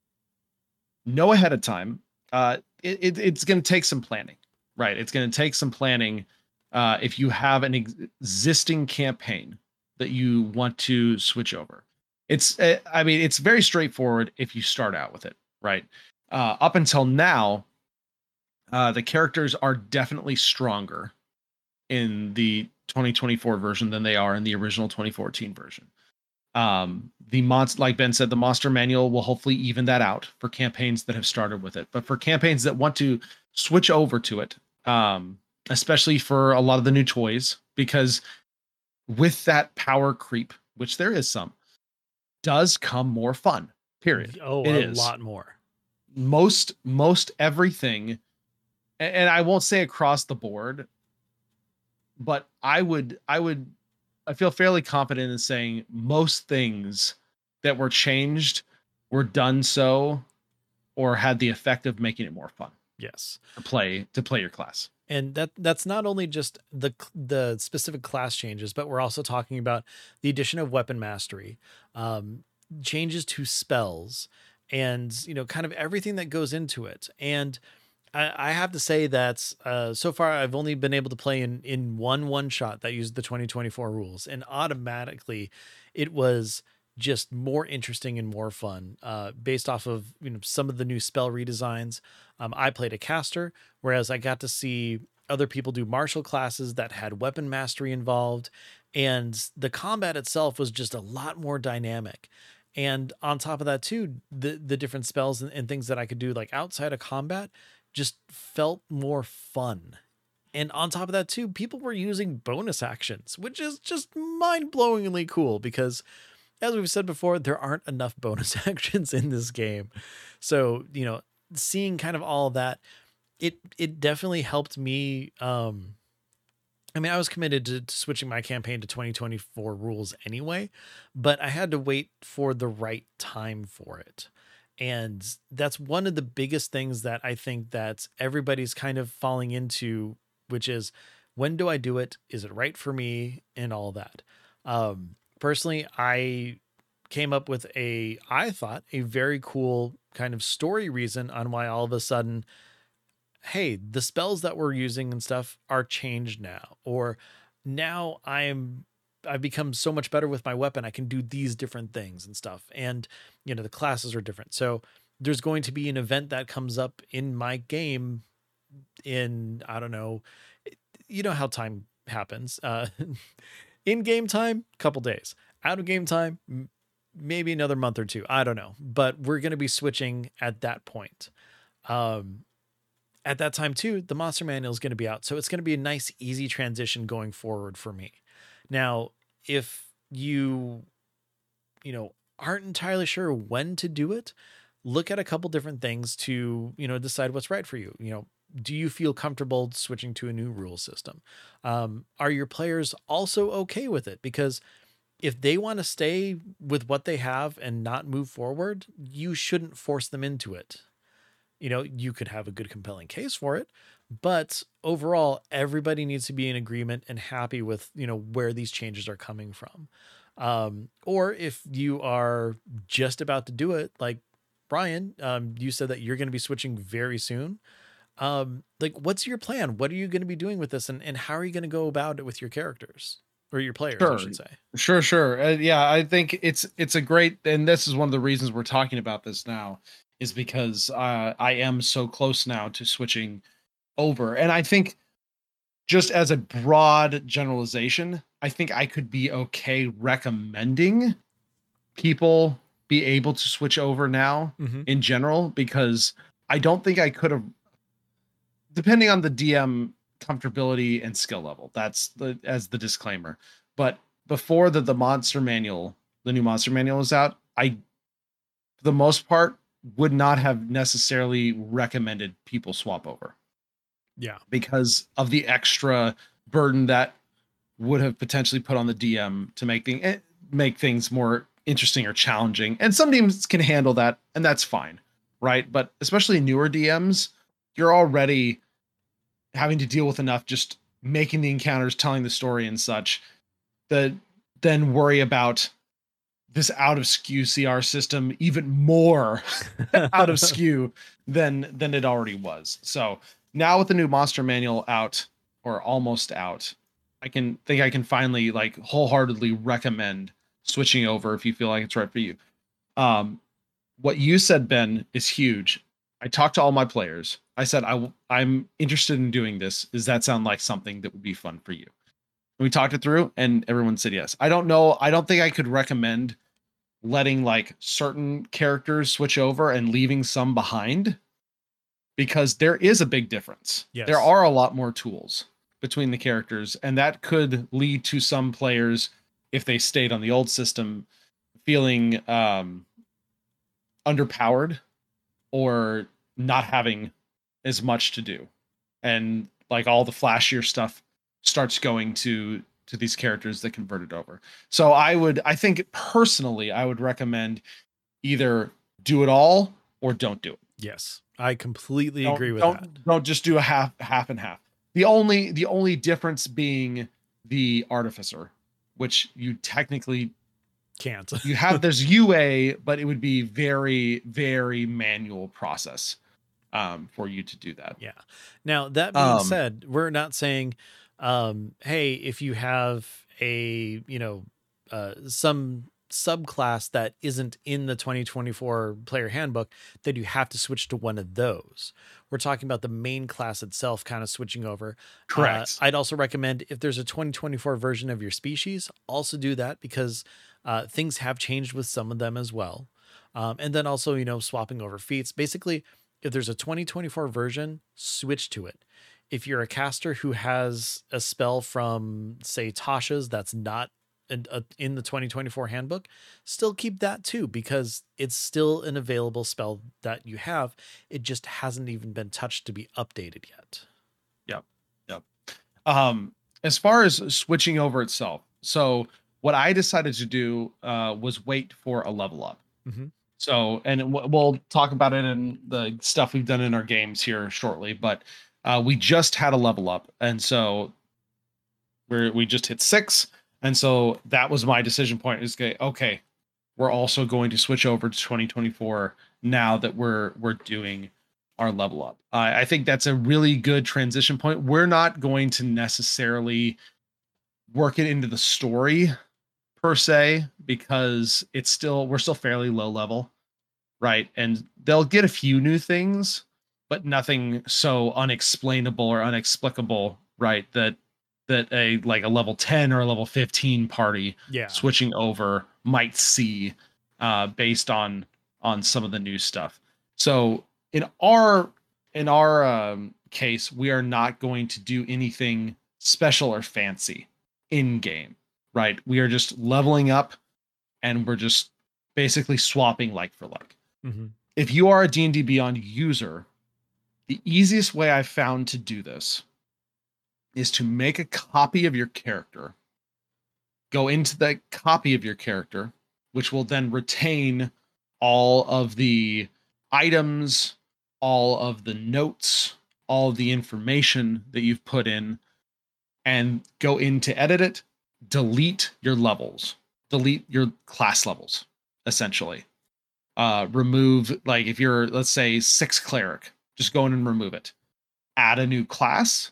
Speaker 1: know ahead of time, uh, it, it it's going to take some planning, right? It's going to take some planning. Uh, if you have an ex- existing campaign that you want to switch over, it's, uh, I mean, it's very straightforward if you start out with it, right? Uh, up until now, uh, the characters are definitely stronger in the twenty twenty-four version than they are in the original twenty fourteen version. Um, the monster, like Ben said, the monster manual will hopefully even that out for campaigns that have started with it. But for campaigns that want to switch over to it, um, especially for a lot of the new toys, because with that power creep, which there is some, does come more fun, period.
Speaker 2: Oh,
Speaker 1: it
Speaker 2: a
Speaker 1: is.
Speaker 2: lot more.
Speaker 1: Most, most everything, and I won't say across the board, but I would, I would, I feel fairly confident in saying most things that were changed were done so or had the effect of making it more fun.
Speaker 2: Yes.
Speaker 1: To play, to play your class.
Speaker 2: And that that's not only just the the specific class changes, but we're also talking about the addition of weapon mastery, um, changes to spells, and, you know, kind of everything that goes into it. And I, I have to say that uh, so far I've only been able to play in in one one shot that used the twenty twenty-four rules, and automatically it was just more interesting and more fun, uh, based off of, you know, some of the new spell redesigns. Um, I played a caster, whereas I got to see other people do martial classes that had weapon mastery involved, and the combat itself was just a lot more dynamic. And on top of that too, the, the different spells and, and things that I could do like outside of combat just felt more fun. And on top of that too, people were using bonus actions, which is just mind-blowingly cool because, as we've said before, there aren't enough bonus actions in this game. So, you know, seeing kind of all of that, it it definitely helped me. Um, I mean, I was committed to, to switching my campaign to twenty twenty-four rules anyway, but I had to wait for the right time for it. And that's one of the biggest things that I think that everybody's kind of falling into, which is, when do I do it? Is it right for me? And all that. Um, personally, I came up with a, I thought, a very cool kind of story reason on why all of a sudden, hey, the spells that we're using and stuff are changed now, or now I'm I've become so much better with my weapon. I can do these different things and stuff. And, you know, the classes are different. So there's going to be an event that comes up in my game in, I don't know, you know how time happens. Uh, in game time, couple days. Out of game time, m- maybe another month or two. I don't know. But we're going to be switching at that point. Um, at that time too, the monster manual is going to be out. So it's going to be a nice, easy transition going forward for me. Now, if you, you know, aren't entirely sure when to do it, look at a couple different things to, you know, decide what's right for you. You know, do you feel comfortable switching to a new rule system? Um, are your players also okay with it? Because if they want to stay with what they have and not move forward, you shouldn't force them into it. You know, you could have a good, compelling case for it, but overall, everybody needs to be in agreement and happy with, you know, where these changes are coming from. Um, or if you are just about to do it, like Brian, um, you said that you're going to be switching very soon. Um, like, what's your plan? What are you going to be doing with this? And, and how are you going to go about it with your characters or your players, I
Speaker 1: Sure,
Speaker 2: should say?
Speaker 1: sure, sure. Uh, yeah, I think it's it's a great, and this is one of the reasons we're talking about this now, is because uh, I am so close now to switching over, and I think just as a broad generalization, I think I could be okay recommending people be able to switch over now
Speaker 2: Mm-hmm.
Speaker 1: in general, because I don't think I could have, depending on the D M comfortability and skill level. That's the as the disclaimer. But before the the monster manual, the new monster manual is out, I for the most part would not have necessarily recommended people swap over
Speaker 2: Yeah.
Speaker 1: because of the extra burden that would have potentially put on the D M to make things make things more interesting or challenging. And some teams can handle that, and that's fine, right? But especially newer D Ms, you're already having to deal with enough just making the encounters, telling the story and such, that then worry about this out of skew C R system even more out of skew than than it already was. So now with the new monster manual out or almost out, I can think I can finally like wholeheartedly recommend switching over if you feel like it's right for you. Um, what you said, Ben, is huge. I talked to all my players. I said, I w- I'm interested in doing this. Does that sound like something that would be fun for you? And we talked it through, and everyone said yes. I don't know. I don't think I could recommend letting like certain characters switch over and leaving some behind, because there is a big difference.
Speaker 2: Yes.
Speaker 1: There are a lot more tools between the characters, and that could lead to some players, if they stayed on the old system, feeling um, underpowered or not having as much to do, and like all the flashier stuff starts going to to these characters that converted over. So I would, I think personally, I would recommend either do it all or don't do it.
Speaker 2: Yes. I completely
Speaker 1: Don't
Speaker 2: agree with
Speaker 1: don't
Speaker 2: that.
Speaker 1: don't just do a half half and half. The only the only difference being the artificer, which you technically
Speaker 2: Can't.
Speaker 1: you have, there's U A, but it would be very very manual process um for you to do that.
Speaker 2: Yeah. Now, that being
Speaker 1: Um
Speaker 2: said, we're not saying, um, hey, if you have a, you know, uh, some subclass that isn't in the twenty twenty-four player handbook, that you have to switch to one of those. We're talking about the main class itself kind of switching over. Uh,
Speaker 1: correct.
Speaker 2: I'd also recommend, if there's a twenty twenty-four version of your species, also do that, because uh, things have changed with some of them as well. Um, and then also, you know, swapping over feats. Basically, if there's a twenty twenty-four version, switch to it. If you're a caster who has a spell from, say, Tasha's that's not in, uh, in the twenty twenty-four handbook, still keep that too, because it's still an available spell that you have. It just hasn't even been touched to be updated yet.
Speaker 1: Yep. Yep. Um, as far as switching over itself, so what I decided to do uh, was wait for a level up.
Speaker 2: Mm-hmm.
Speaker 1: So, and w- we'll talk about it in the stuff we've done in our games here shortly, but uh, we just had a level up. And so we're, we just hit six. And so that was my decision point is okay, okay, we're also going to switch over to twenty twenty-four now that we're, we're doing our level up. Uh, I think that's a really good transition point. We're not going to necessarily work it into the story per se, because it's still, we're still fairly low level. Right. And they'll get a few new things, but nothing so unexplainable or unexplicable, right? That that a like a level ten or a level fifteen party
Speaker 2: Yeah.
Speaker 1: switching over might see uh based on on some of the new stuff. So in our in our um case, we are not going to do anything special or fancy in game, right? We are just leveling up and we're just basically swapping like for like.
Speaker 2: Mm-hmm.
Speaker 1: If you are a D and D Beyond user, the easiest way I've found to do this is to make a copy of your character, go into that copy of your character, which will then retain all of the items, all of the notes, all of the information that you've put in, and go in to edit it, delete your levels, delete your class levels, essentially. Uh, remove, like if you're, let's say, six cleric, just go in and remove it. Add a new class,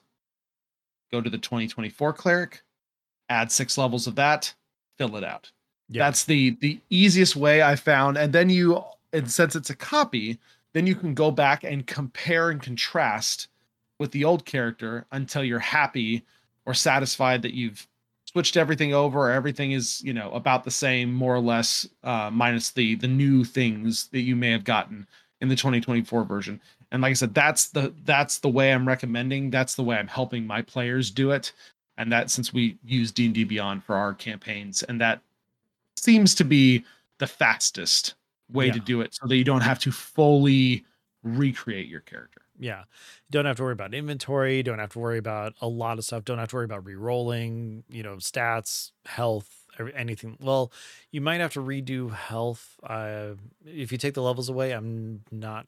Speaker 1: go to the twenty twenty-four cleric, add six levels of that, fill it out. Yeah. That's the the easiest way I found. And then you, and since it's a copy, then you can go back and compare and contrast with the old character until you're happy or satisfied that you've switched everything over, or everything is, you know, about the same, more or less, uh, minus the the new things that you may have gotten in the twenty twenty-four version. And like I said, that's the that's the way I'm recommending. That's the way I'm helping my players do it. And that, since we use D and D Beyond for our campaigns, and that seems to be the fastest way yeah. to do it, so that you don't have to fully recreate your character.
Speaker 2: Yeah. Don't have to worry about inventory. Don't have to worry about a lot of stuff. Don't have to worry about re-rolling, you know, stats, health, anything. Well, you might have to redo health. Uh, if you take the levels away, I'm not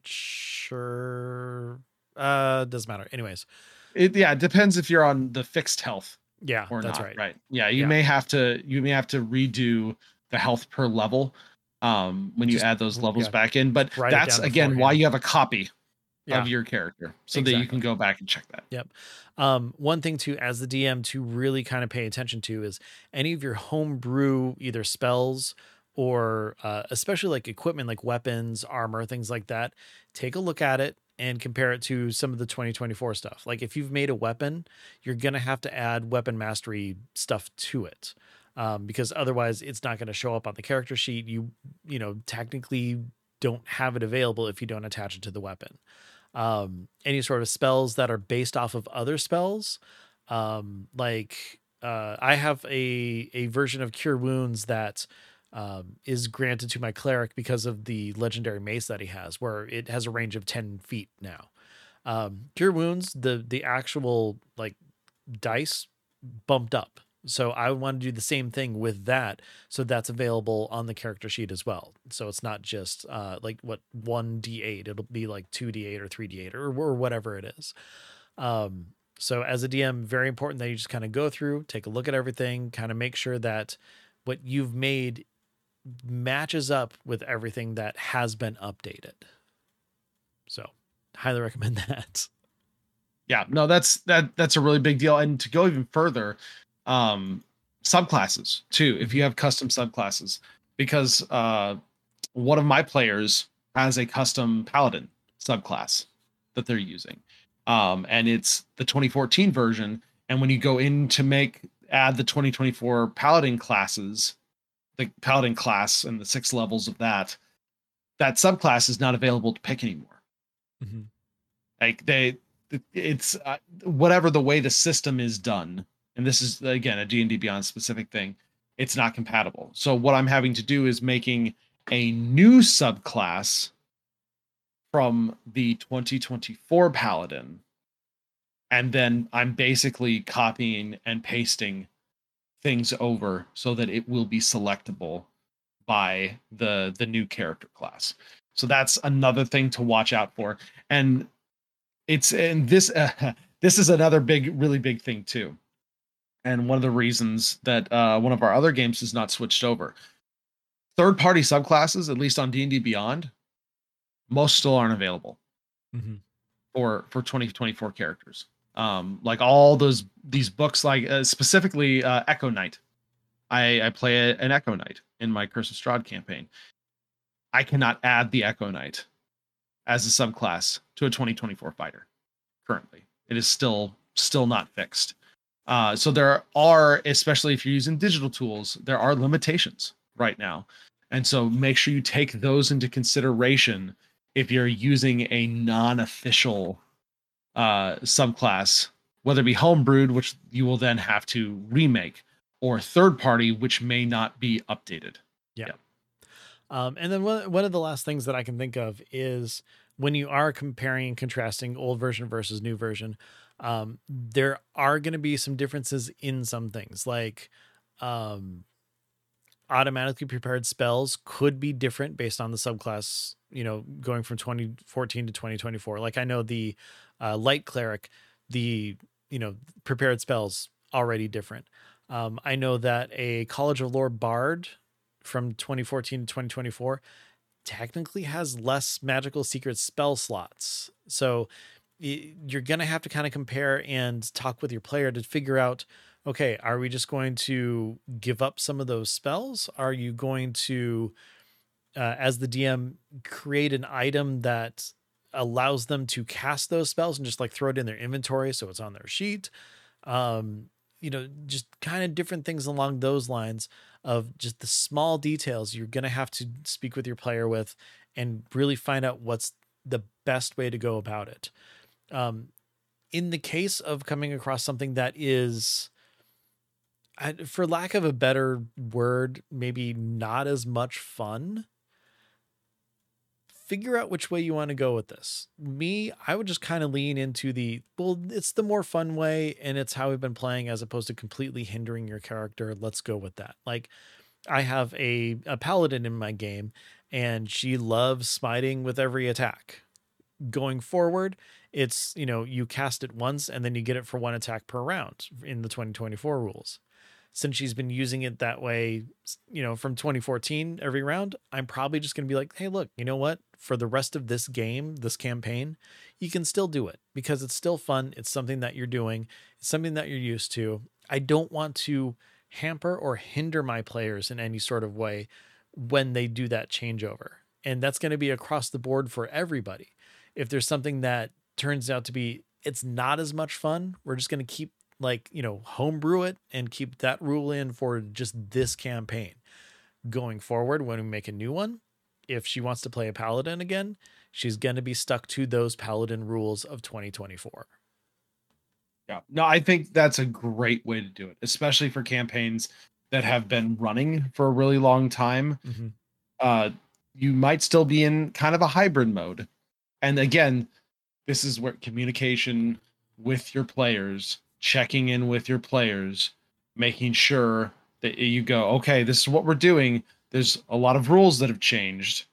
Speaker 2: sure. Uh, doesn't matter. Anyways.
Speaker 1: It, yeah, it depends if you're on the fixed health.
Speaker 2: Yeah,
Speaker 1: or
Speaker 2: that's
Speaker 1: not,
Speaker 2: right.
Speaker 1: Right. Yeah. You
Speaker 2: yeah.
Speaker 1: may have to, you may have to redo the health per level um, when Just, you add those levels yeah. back in. But that's, again, why you have a copy yeah. of your character, so exactly. that you can go back and check that.
Speaker 2: Yep. Um, one thing too, as the D M, to really kind of pay attention to is any of your homebrew, either spells or uh, especially like equipment, like weapons, armor, things like that. Take a look at it and compare it to some of the twenty twenty-four stuff. Like if you've made a weapon, you're going to have to add weapon mastery stuff to it. Um, because otherwise it's not going to show up on the character sheet. You, you know, technically don't have it available if you don't attach it to the weapon. Um, any sort of spells that are based off of other spells. Um, like, uh, I have a, a version of Cure Wounds that, um, is granted to my cleric because of the legendary mace that he has, where it has a range of ten feet now. Um, Cure Wounds, the, the actual like dice bumped up. So I want to do the same thing with that. So that's available on the character sheet as well. So it's not just uh, like what one D eight, it'll be like two D eight or three D eight or, or whatever it is. Um, so as a D M, very important that you just kind of go through, take a look at everything, kind of make sure that what you've made matches up with everything that has been updated. So highly recommend that.
Speaker 1: Yeah, no, that's, that, that's a really big deal. And to go even further, um subclasses too, if you have custom subclasses, because uh one of my players has a custom paladin subclass that they're using, um and it's the twenty fourteen version. And when you go in to make add the twenty twenty-four paladin classes, the paladin class and the six levels of that, that subclass is not available to pick anymore. Mm-hmm. Like they it's uh, whatever the way the system is done. And this is, again, a D and D Beyond specific thing. it's not compatible. So what I'm having to do is making a new subclass from the twenty twenty-four Paladin. And then I'm basically copying and pasting things over so that it will be selectable by the the new character class. So that's another thing to watch out for. And it's and this uh, this is another big, really big thing too. And one of the reasons that uh, one of our other games is not switched over. Third party subclasses, at least on D and D Beyond, most still aren't available
Speaker 2: Mm-hmm.
Speaker 1: for for twenty twenty-four characters. Um, like all those these books, like uh, specifically uh, Echo Knight. I, I play a, an Echo Knight in my Curse of Strahd campaign. I cannot add the Echo Knight as a subclass to a twenty twenty-four fighter currently. It is still still not fixed. Uh, so there are, especially if you're using digital tools, there are limitations right now. And so make sure you take those into consideration if you're using a non-official uh, subclass, whether it be homebrewed, which you will then have to remake, or third party, which may not be updated.
Speaker 2: Yeah. Um, and then one, one of the last things that I can think of is when you are comparing and contrasting old version versus new version, um, there are going to be some differences in some things, like um, automatically prepared spells could be different based on the subclass, you know, going from twenty fourteen to twenty twenty-four. Like I know the uh, light cleric, the, you know, prepared spells already different. Um, I know that a College of Lore Bard from twenty fourteen to twenty twenty-four technically has less magical secret spell slots. So y- you're going to have to kind of compare and talk with your player to figure out, okay, are we just going to give up some of those spells? Are you going to, uh, as the D M, create an item that allows them to cast those spells and just like throw it in their inventory so it's on their sheet? Um, you know, just kind of different things along those lines of just the small details you're going to have to speak with your player with and really find out what's the best way to go about it. Um, in the case of coming across something that is, I- for lack of a better word, maybe not as much fun, figure out which way you want to go with this. Me, I would just kind of lean into the, well, it's the more fun way and it's how we've been playing as opposed to completely hindering your character. Let's go with that. Like I have a, a paladin in my game and she loves smiting with every attack. Going forward, it's, you know, you cast it once and then you get it for one attack per round in the twenty twenty-four rules. Since she's been using it that way, you know, from twenty fourteen every round, I'm probably just going to be like, hey, look, you know what? For the rest of this game, this campaign, you can still do it because it's still fun. It's something that you're doing. It's something that you're used to. I don't want to hamper or hinder my players in any sort of way when they do that changeover. And that's going to be across the board for everybody. If there's something that turns out to be, it's not as much fun, we're just going to keep like, you know, homebrew it and keep that rule in for just this campaign. Going forward, when we make a new one, if she wants to play a paladin again, she's going to be stuck to those paladin rules of twenty twenty-four.
Speaker 1: Yeah, no, I think that's a great way to do it, especially for campaigns that have been running for a really long time.
Speaker 2: Mm-hmm.
Speaker 1: Uh, you might still be in kind of a hybrid mode. And again, this is where communication with your players, checking in with your players, making sure that you go, okay, this is what we're doing. There's a lot of rules that have changed.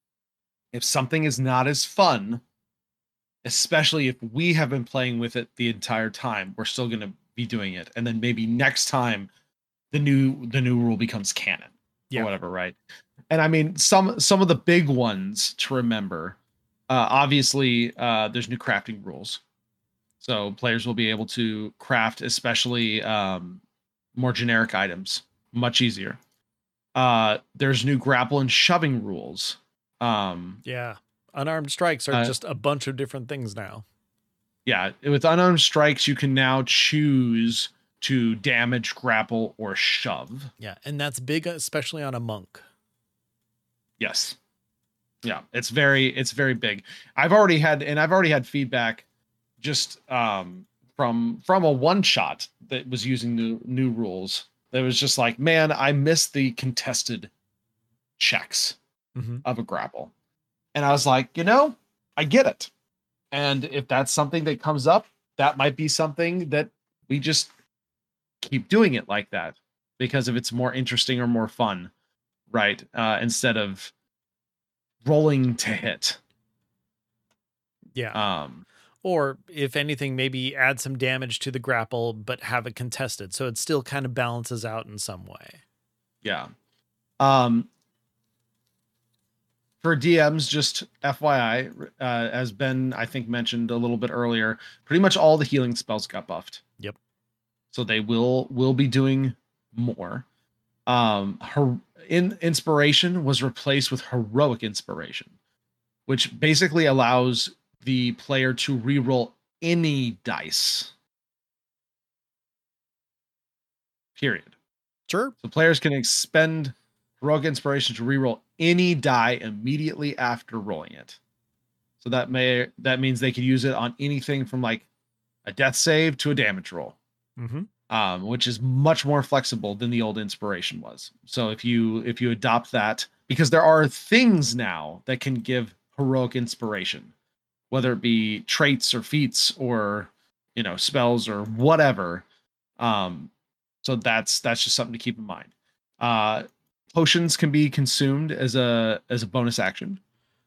Speaker 1: If something is not as fun, especially if we have been playing with it the entire time, we're still going to be doing it. And then maybe next time the new the new rule becomes canon, yeah, or whatever, right? And I mean, some some of the big ones to remember, uh, obviously, uh, there's new crafting rules. So players will be able to craft, especially um, more generic items, much easier. Uh, there's new grapple and shoving rules. Um,
Speaker 2: yeah. Unarmed strikes are
Speaker 1: uh,
Speaker 2: just a bunch of different things now.
Speaker 1: Yeah. With unarmed strikes, you can now choose to damage, grapple, or shove.
Speaker 2: Yeah. And that's big, especially on a monk.
Speaker 1: Yes. Yeah. It's very, it's very big. I've already had, and I've already had feedback just um, from, from a one shot that was using new, new rules It was just like, man, I missed the contested checks
Speaker 2: Mm-hmm.
Speaker 1: of a grapple. And I was like, you know, I get it. And if that's something that comes up, that might be something that we just keep doing it like that, because if it's more interesting or more fun, right? Uh, instead of rolling to hit.
Speaker 2: Yeah.
Speaker 1: Um,
Speaker 2: Or if anything, maybe add some damage to the grapple, but have it contested. So it still kind of balances out in some way.
Speaker 1: yeah. Um, for D Ms, just F Y I, uh, as Ben, I think, mentioned a little bit earlier, pretty much all the healing spells got buffed.
Speaker 2: Yep.
Speaker 1: So they will will be doing more. Um, her in inspiration was replaced with heroic inspiration, which basically allows the player to reroll any dice. Period.
Speaker 2: Sure.
Speaker 1: So players can expend heroic inspiration to reroll any die immediately after rolling it. So that may that means they could use it on anything from like a death save to a damage roll.
Speaker 2: Mm-hmm.
Speaker 1: Um, which is much more flexible than the old inspiration was. So if you if you adopt that, because there are things now that can give heroic inspiration, whether it be traits or feats or, you know, spells or whatever. Um, so that's that's just something to keep in mind. Uh, potions can be consumed as a as a bonus action.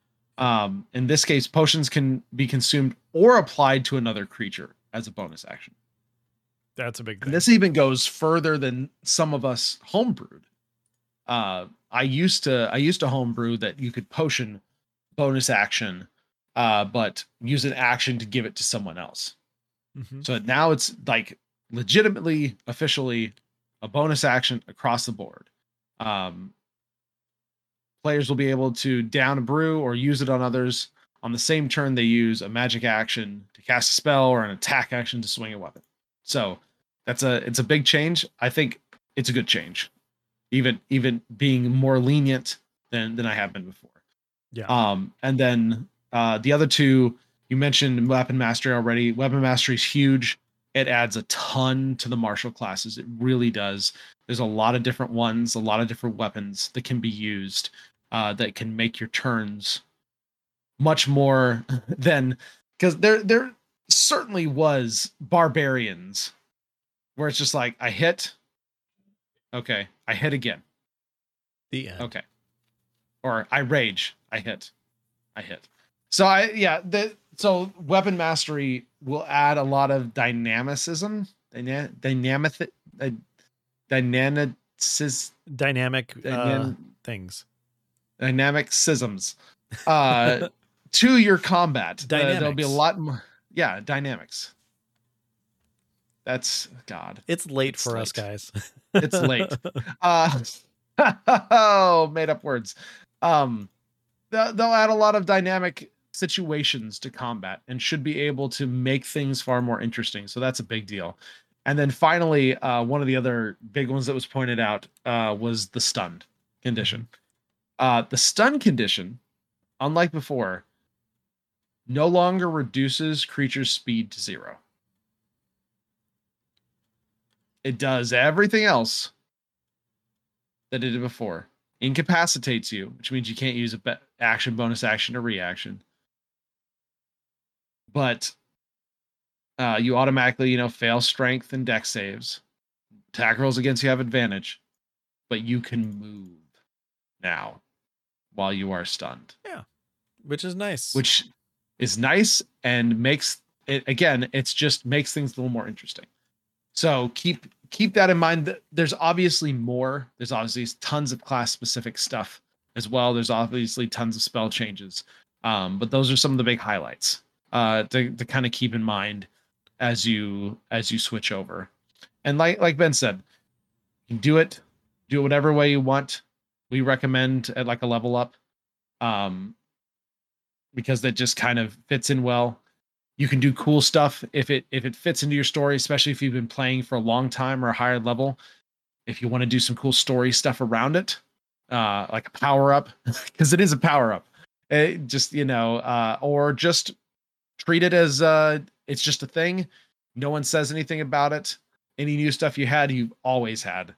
Speaker 1: Um, in this case, potions can be consumed or applied to another creature as a bonus action.
Speaker 2: That's a big thing.
Speaker 1: And this even goes further than some of us homebrewed. Uh, I used to I used to homebrew that you could potion bonus action, uh, but use an action to give it to someone else.
Speaker 2: Mm-hmm.
Speaker 1: So now it's like legitimately, officially a bonus action across the board. Um, players will be able to down a brew or use it on others on the same turn they use a magic action to cast a spell or an attack action to swing a weapon. So that's a it's a big change. I think it's a good change, even even being more lenient than than I have been before.
Speaker 2: Yeah.
Speaker 1: Um, and then uh, the other two you mentioned weapon mastery already. Weapon mastery is huge. It adds a ton to the martial classes. It really does. There's a lot of different ones, a lot of different weapons that can be used uh, that can make your turns much more than, because there there certainly was barbarians where it's just like I hit, okay, I hit again,
Speaker 2: The end.
Speaker 1: okay, or I rage, I hit, I hit. So I yeah the so weapon mastery will add a lot of dynamicism, dyna, dynamic, uh, dynamicis,
Speaker 2: Dynamic uh,
Speaker 1: dynan,
Speaker 2: things.
Speaker 1: dynamicisms uh, to your combat. Uh, there'll be a
Speaker 2: Dynamics.
Speaker 1: lot more. Yeah, dynamics. That's God.
Speaker 2: It's late
Speaker 1: It's
Speaker 2: for
Speaker 1: late.
Speaker 2: us guys.
Speaker 1: It's late. Uh, oh, made up words. Um, they'll, they'll add a lot of dynamic situations to combat and should be able to make things far more interesting. So that's a big deal. And then finally, uh, one of the other big ones that was pointed out uh, was the stunned condition. Uh, the stun condition, unlike before, no longer reduces creatures' speed to zero. It does everything else that it did before. Incapacitates you, which means you can't use a be- action, bonus action, or reaction. But uh, you automatically, you know, fail strength and dex saves. Attack rolls against you have advantage, but you can move now while you are stunned.
Speaker 2: Yeah, which is nice.
Speaker 1: Which is nice and makes it, again, it's just makes things a little more interesting. So keep keep that in mind. There's obviously more. There's obviously tons of class specific stuff as well. There's obviously tons of spell changes. Um, but those are some of the big highlights uh, to, to kind of keep in mind as you as you switch over. And like like Ben said, you can do it, do it whatever way you want. We recommend at like a level up. Um, because that just kind of fits in well. You can do cool stuff if it if it fits into your story, especially if you've been playing for a long time or a higher level. If you want to do some cool story stuff around it, uh, like a power up, because it is a power up. It just you know, uh, or just treat it as uh, it's just a thing. No one says anything about it. Any new stuff you had, you've always had.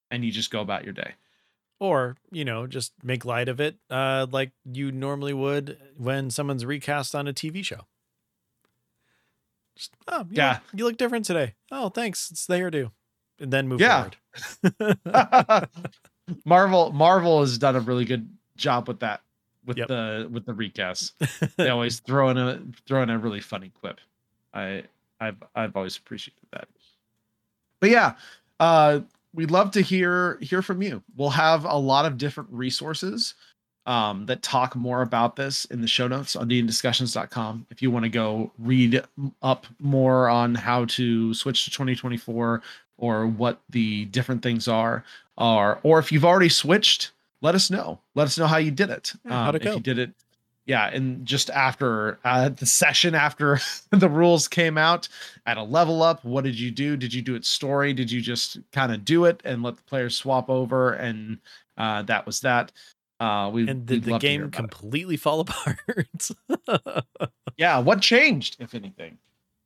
Speaker 1: and you just go about your day.
Speaker 2: Or, you know, just make light of it, uh, like you normally would when someone's recast on a T V show. Just, oh, you
Speaker 1: Yeah.
Speaker 2: look, you look different today. Oh, thanks. It's the hairdo. And then move
Speaker 1: Yeah.
Speaker 2: forward.
Speaker 1: Marvel Marvel has done a really good job with that, with
Speaker 2: Yep.
Speaker 1: the with the recasts. They always throw in a throw in a really funny quip. I I've I've always appreciated that. But yeah, uh, we'd love to hear hear from you. We'll have a lot of different resources um, that talk more about this in the show notes on d n discussions dot com. If you want to go read up more on how to switch to twenty twenty-four or what the different things are, or or if you've already switched, let us know. Let us know how you did it.
Speaker 2: Yeah,
Speaker 1: Um,
Speaker 2: how'd it
Speaker 1: if
Speaker 2: go?
Speaker 1: you did it, yeah, and just after uh, the session after the rules came out at a level up, what did you do? Did you do it story? Did you just kind of do it and let the players swap over, and uh, that was that? Uh, we
Speaker 2: And did
Speaker 1: we'd
Speaker 2: the
Speaker 1: love to hear
Speaker 2: game
Speaker 1: about it.
Speaker 2: completely fall apart?
Speaker 1: Yeah, what changed, if anything?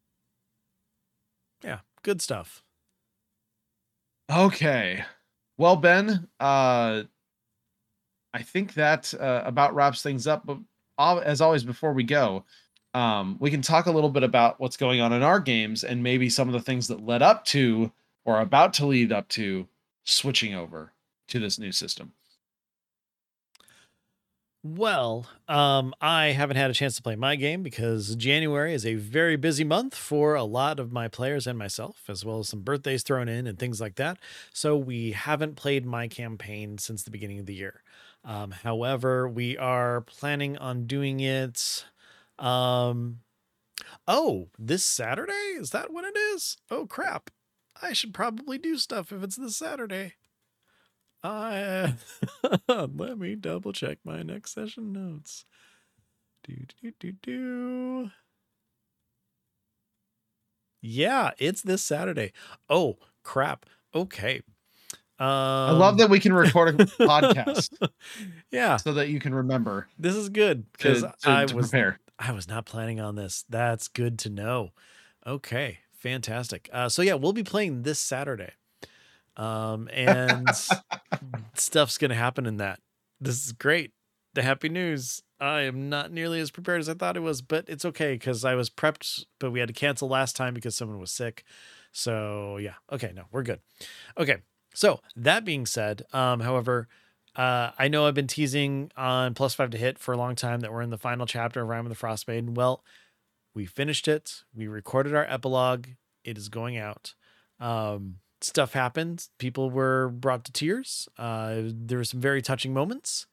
Speaker 2: Yeah, good stuff.
Speaker 1: Okay, well, Ben, uh, I think that uh, about wraps things up. But al- as always, before we go, um, we can talk a little bit about what's going on in our games and maybe some of the things that led up to or are about to lead up to switching over to this new system.
Speaker 2: Well, um, I haven't had a chance to play my game because January is a very busy month for a lot of my players and myself, as well as some birthdays thrown in and things like that. So we haven't played my campaign since the beginning of the year. Um, however, we are planning on doing it. Um, oh, this Saturday? Is that when it is? Oh, crap. I should probably do stuff if it's this Saturday. I let me double check my next session notes. Do do do do. Yeah, it's this Saturday. Oh crap. Okay. Um,
Speaker 1: I love that we can record a podcast
Speaker 2: Yeah,
Speaker 1: so that you can remember
Speaker 2: this is good because
Speaker 1: to, to,
Speaker 2: I
Speaker 1: to
Speaker 2: was
Speaker 1: prepare.
Speaker 2: I was not planning on this. That's good to know. Okay, fantastic. Uh, so yeah, we'll be playing this Saturday. Um, and stuff's gonna happen in that. This is great. The happy news. I am not nearly as prepared as I thought it was, but it's okay because I was prepped, but we had to cancel last time because someone was sick. So yeah, okay, no, we're good. Okay, so that being said, um, however, uh, I know I've been teasing on plus five to hit for a long time that we're in the final chapter of Rime of the Frostmaiden. Well, we finished it. We recorded our epilogue. It is going out. Um, stuff happened. People were brought to tears. Uh, there were some very touching moments.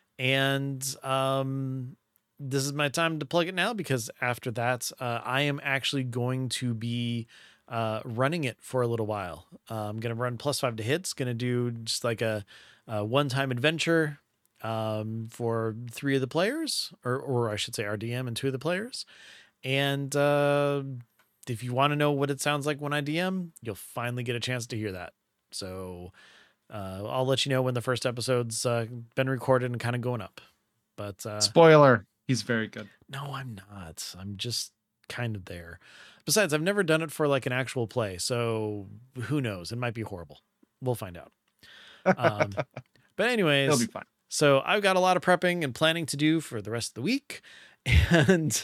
Speaker 2: And um, this is my time to plug it now because after that, uh, I am actually going to be uh, running it for a little while. Uh, I'm going to run plus five to hits, going to do just like a, a one time adventure um, for three of the players, or, or I should say R D M and two of the players. And uh, if you want to know what it sounds like when I D M, you'll finally get a chance to hear that. So uh, I'll let you know when the first episode's uh, been recorded and kind of going up. But uh,
Speaker 1: Spoiler, he's very good.
Speaker 2: no, I'm not. I'm just kind of there. Besides, I've never done it for like an actual play. So who knows? It might be horrible. We'll find out. Um, but anyways,
Speaker 1: It'll be fine.
Speaker 2: So I've got a lot of prepping and planning to do for the rest of the week. And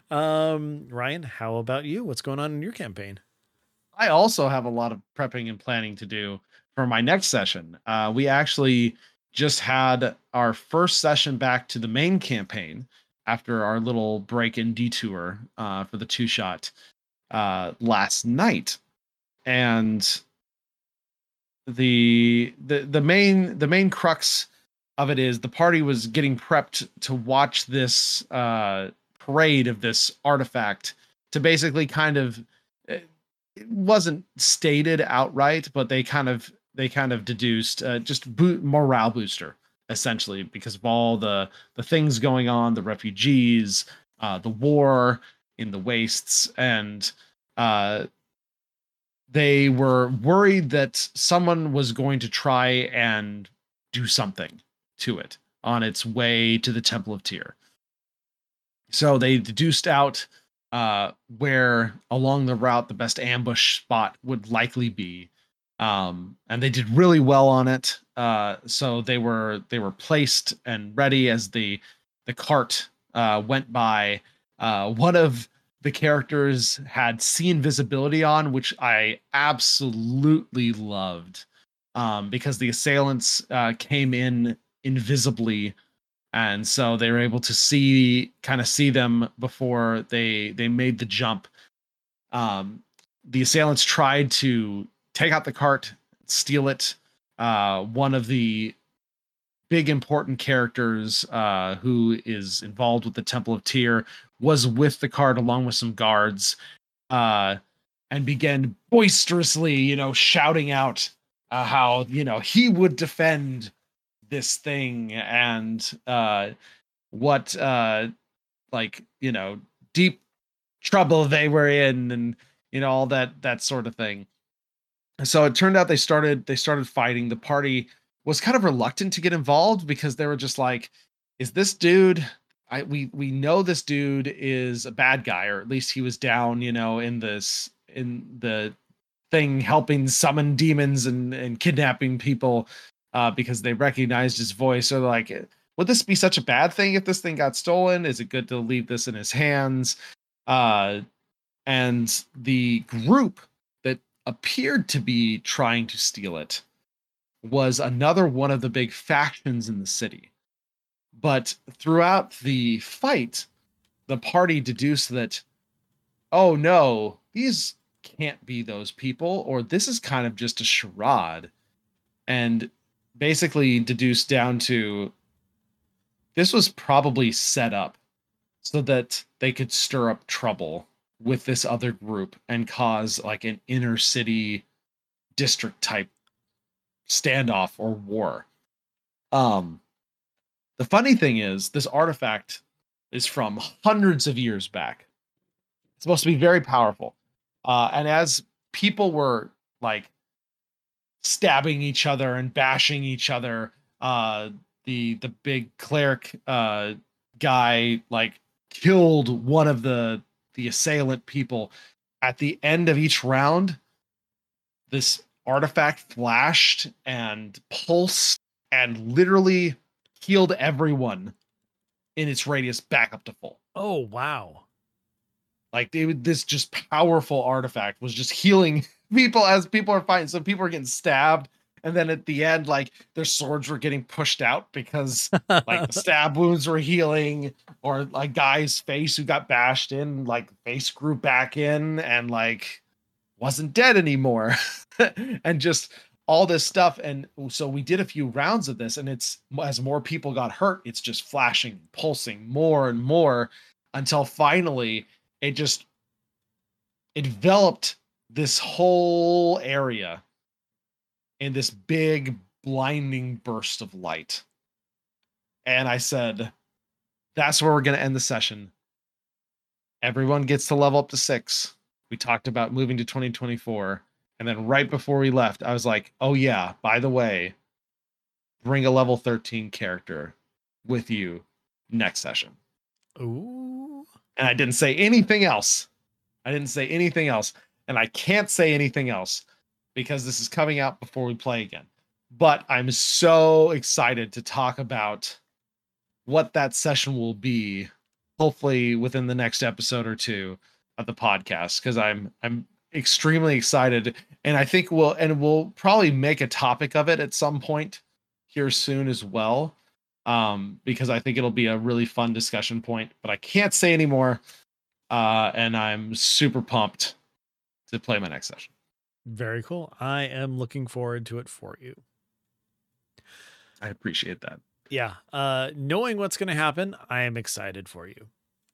Speaker 2: um, Ryan, how about you? What's going on in your campaign?
Speaker 1: I also have a lot of prepping and planning to do for my next session. Uh, we actually just had our first session back to the main campaign after our little break and detour uh, for the two shot uh, last night, and the the the main the main crux of it is the party was getting prepped to watch this uh, parade of this artifact to basically kind of it wasn't stated outright, but they kind of they kind of deduced uh, just boot morale booster essentially because of all the the things going on, the refugees, uh, the war in the wastes, and uh, they were worried that someone was going to try and do something to it on its way to the Temple of Tyr. So they deduced out uh, where along the route the best ambush spot would likely be. Um, and they did really well on it. Uh, so they were they were placed and ready as the the cart uh, went by. Uh, one of the characters had see invisibility on, which I absolutely loved, um, because the assailants uh, came in invisibly, and so they were able to see kind of see them before they they made the jump. Um, the assailants tried to take out the cart, steal it. Uh, one of the big important characters uh, who is involved with the Temple of Tyr was with the cart along with some guards, uh, and began boisterously, you know, shouting out uh, how, you know, he would defend this thing, and uh, what uh, like, you know, deep trouble they were in, and you know, all that that sort of thing. So it turned out they started they started fighting. The party was kind of reluctant to get involved because they were just like, is this dude, I we we know this dude is a bad guy, or at least he was down, you know, in this in the thing helping summon demons and and kidnapping people, uh because they recognized his voice. So they're like, would this be such a bad thing if this thing got stolen? Is it good to leave this in his hands? Uh and the group that appeared to be trying to steal it was another one of the big factions in the city. But throughout the fight, the party deduced that, oh no, these can't be those people, or this is kind of just a charade. And basically deduced down to, this was probably set up so that they could stir up trouble with this other group and cause like an inner city district type standoff or war. Um, the funny thing is, this artifact is from hundreds of years back. It's supposed to be very powerful. Uh, and as people were like stabbing each other and bashing each other, uh, the the big cleric uh, guy like killed one of the the assailant people. At the end of each round, this artifact flashed and pulsed and literally healed everyone in its radius back up to full.
Speaker 2: Oh, wow.
Speaker 1: Like they would, this just powerful artifact was just healing people as people are fighting. So people are getting stabbed, and then at the end, like their swords were getting pushed out because like the stab wounds were healing, or like guy's face who got bashed in, like face grew back in and like wasn't dead anymore. And just all this stuff. And so we did a few rounds of this, and it's, as more people got hurt, it's just flashing, pulsing more and more until finally it just enveloped this whole area in this big blinding burst of light. And I said, that's where we're going to end the session. Everyone gets to level up to six. We talked about moving to twenty twenty-four. And then right before we left, I was like, oh yeah, by the way, bring a level thirteen character with you next session.
Speaker 2: Ooh.
Speaker 1: And I didn't say anything else. I didn't say anything else. And I can't say anything else because this is coming out before we play again. But I'm so excited to talk about what that session will be, hopefully within the next episode or two of the podcast, because I'm I'm extremely excited. And I think we'll and we'll probably make a topic of it at some point here soon as well. Um, because I think it'll be a really fun discussion point, but I can't say anymore. Uh, and I'm super pumped to play my next session.
Speaker 2: Very cool. I am looking forward to it for you.
Speaker 1: I appreciate that.
Speaker 2: Yeah. Uh, knowing what's going to happen, I am excited for you.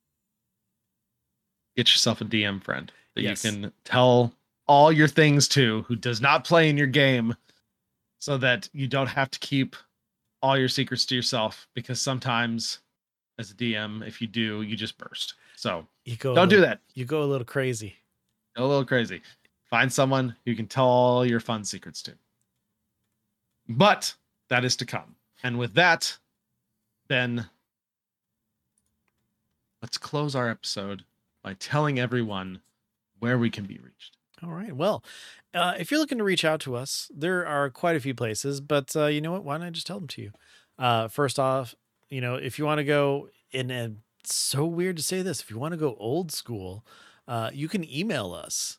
Speaker 1: Get yourself a D M friend that
Speaker 2: Yes.
Speaker 1: you can tell all your things to, who does not play in your game, so that you don't have to keep all your secrets to yourself, because sometimes as a D M, if you do, you just burst. So
Speaker 2: You go
Speaker 1: don't
Speaker 2: little,
Speaker 1: do that.
Speaker 2: You go a little crazy.
Speaker 1: Go a little crazy. Find someone who can tell all your fun secrets to. But that is to come. And with that, then let's close our episode by telling everyone where we can be reached.
Speaker 2: All right. Well, uh, if you're looking to reach out to us, there are quite a few places, but uh, you know what? Why don't I just tell them to you? Uh, first off, you know, if you want to go in, and it's so weird to say this, if you want to go old school, uh, you can email us.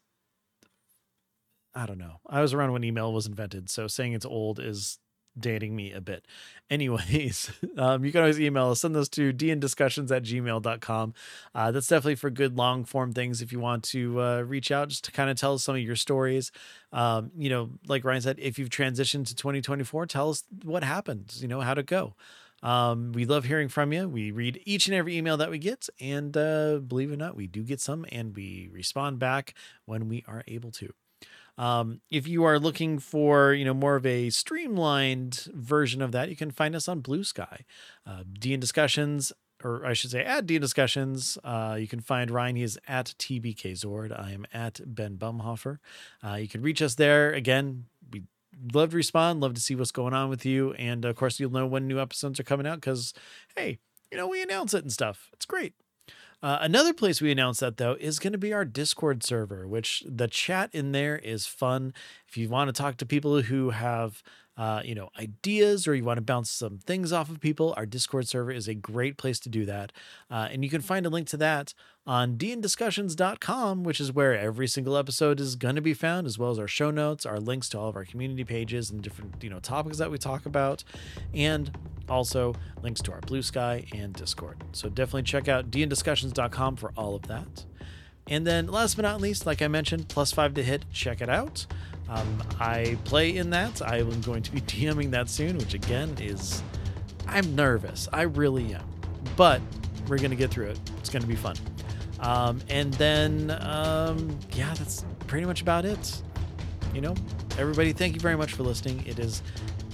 Speaker 2: I don't know. I was around when email was invented, so saying it's old is dating me a bit. Anyways, um, you can always email us. Send those to d n discussions at gmail dot com. Uh, that's definitely for good long form things if you want to uh, reach out just to kind of tell us some of your stories. Um, you know, like Ryan said, if you've transitioned to twenty twenty-four, tell us what happened, you know, how'd it go? Um, we love hearing from you. We read each and every email that we get, and uh, believe it or not, we do get some, and we respond back when we are able to. Um, if you are looking for, you know, more of a streamlined version of that, you can find us on Blue Sky. Uh, D N Discussions, or I should say at D N Discussions. Uh, you can find Ryan. He is at T B K Zord. I am at Ben Bumhofer. Uh, you can reach us there. Again, we love to respond, love to see what's going on with you. And of course, you'll know when new episodes are coming out because, hey, you know, we announce it and stuff. It's great. Uh, another place we announced that, though, is going to be our Discord server, which the chat in there is fun. If you want to talk to people who have, uh, you know, ideas, or you want to bounce some things off of people, our Discord server is a great place to do that. Uh, and you can find a link to that on d n discussions dot com, which is where every single episode is going to be found, as well as our show notes, our links to all of our community pages and different, you know, topics that we talk about, and also links to our Blue Sky and Discord. So definitely check out d n discussions dot com for all of that. And then last but not least, like I mentioned, Plus Five to Hit, check it out. Um, I play in that. I am going to be DMing that soon, which again is, I'm nervous. I really am. But we're going to get through it. It's going to be fun. Um, and then, um, yeah, that's pretty much about it. You know, everybody, thank you very much for listening. It is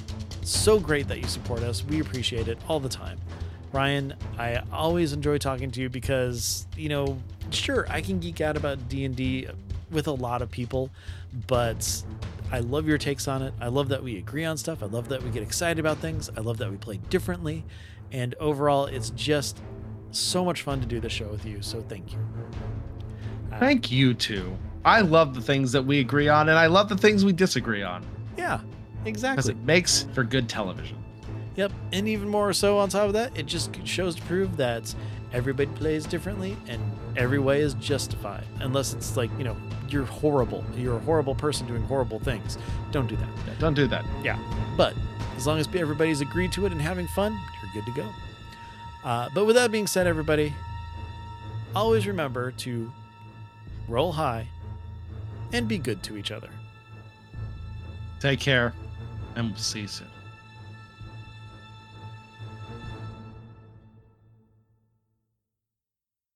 Speaker 2: so great that you support us. We appreciate it all the time. Ryan, I always enjoy talking to you because, you know, sure, I can geek out about D and D with a lot of people, but I love your takes on it. I love that we agree on stuff. I love that we get excited about things. I love that we play differently. And overall, it's just so much fun to do the show with you. So thank you.
Speaker 1: Uh, thank you too. I love the things that we agree on, and I love the things we disagree on.
Speaker 2: Yeah, exactly.
Speaker 1: Because it makes for good television.
Speaker 2: Yep. And even more so on top of that, it just shows to prove that everybody plays differently and every way is justified. Unless it's like, you know, you're horrible. You're a horrible person doing horrible things. Don't do that.
Speaker 1: Yeah, don't do that.
Speaker 2: Yeah. But as long as everybody's agreed to it and having fun, you're good to go. Uh, but with that being said, everybody, always remember to roll high and be good to each other.
Speaker 1: Take care, and we'll see you soon.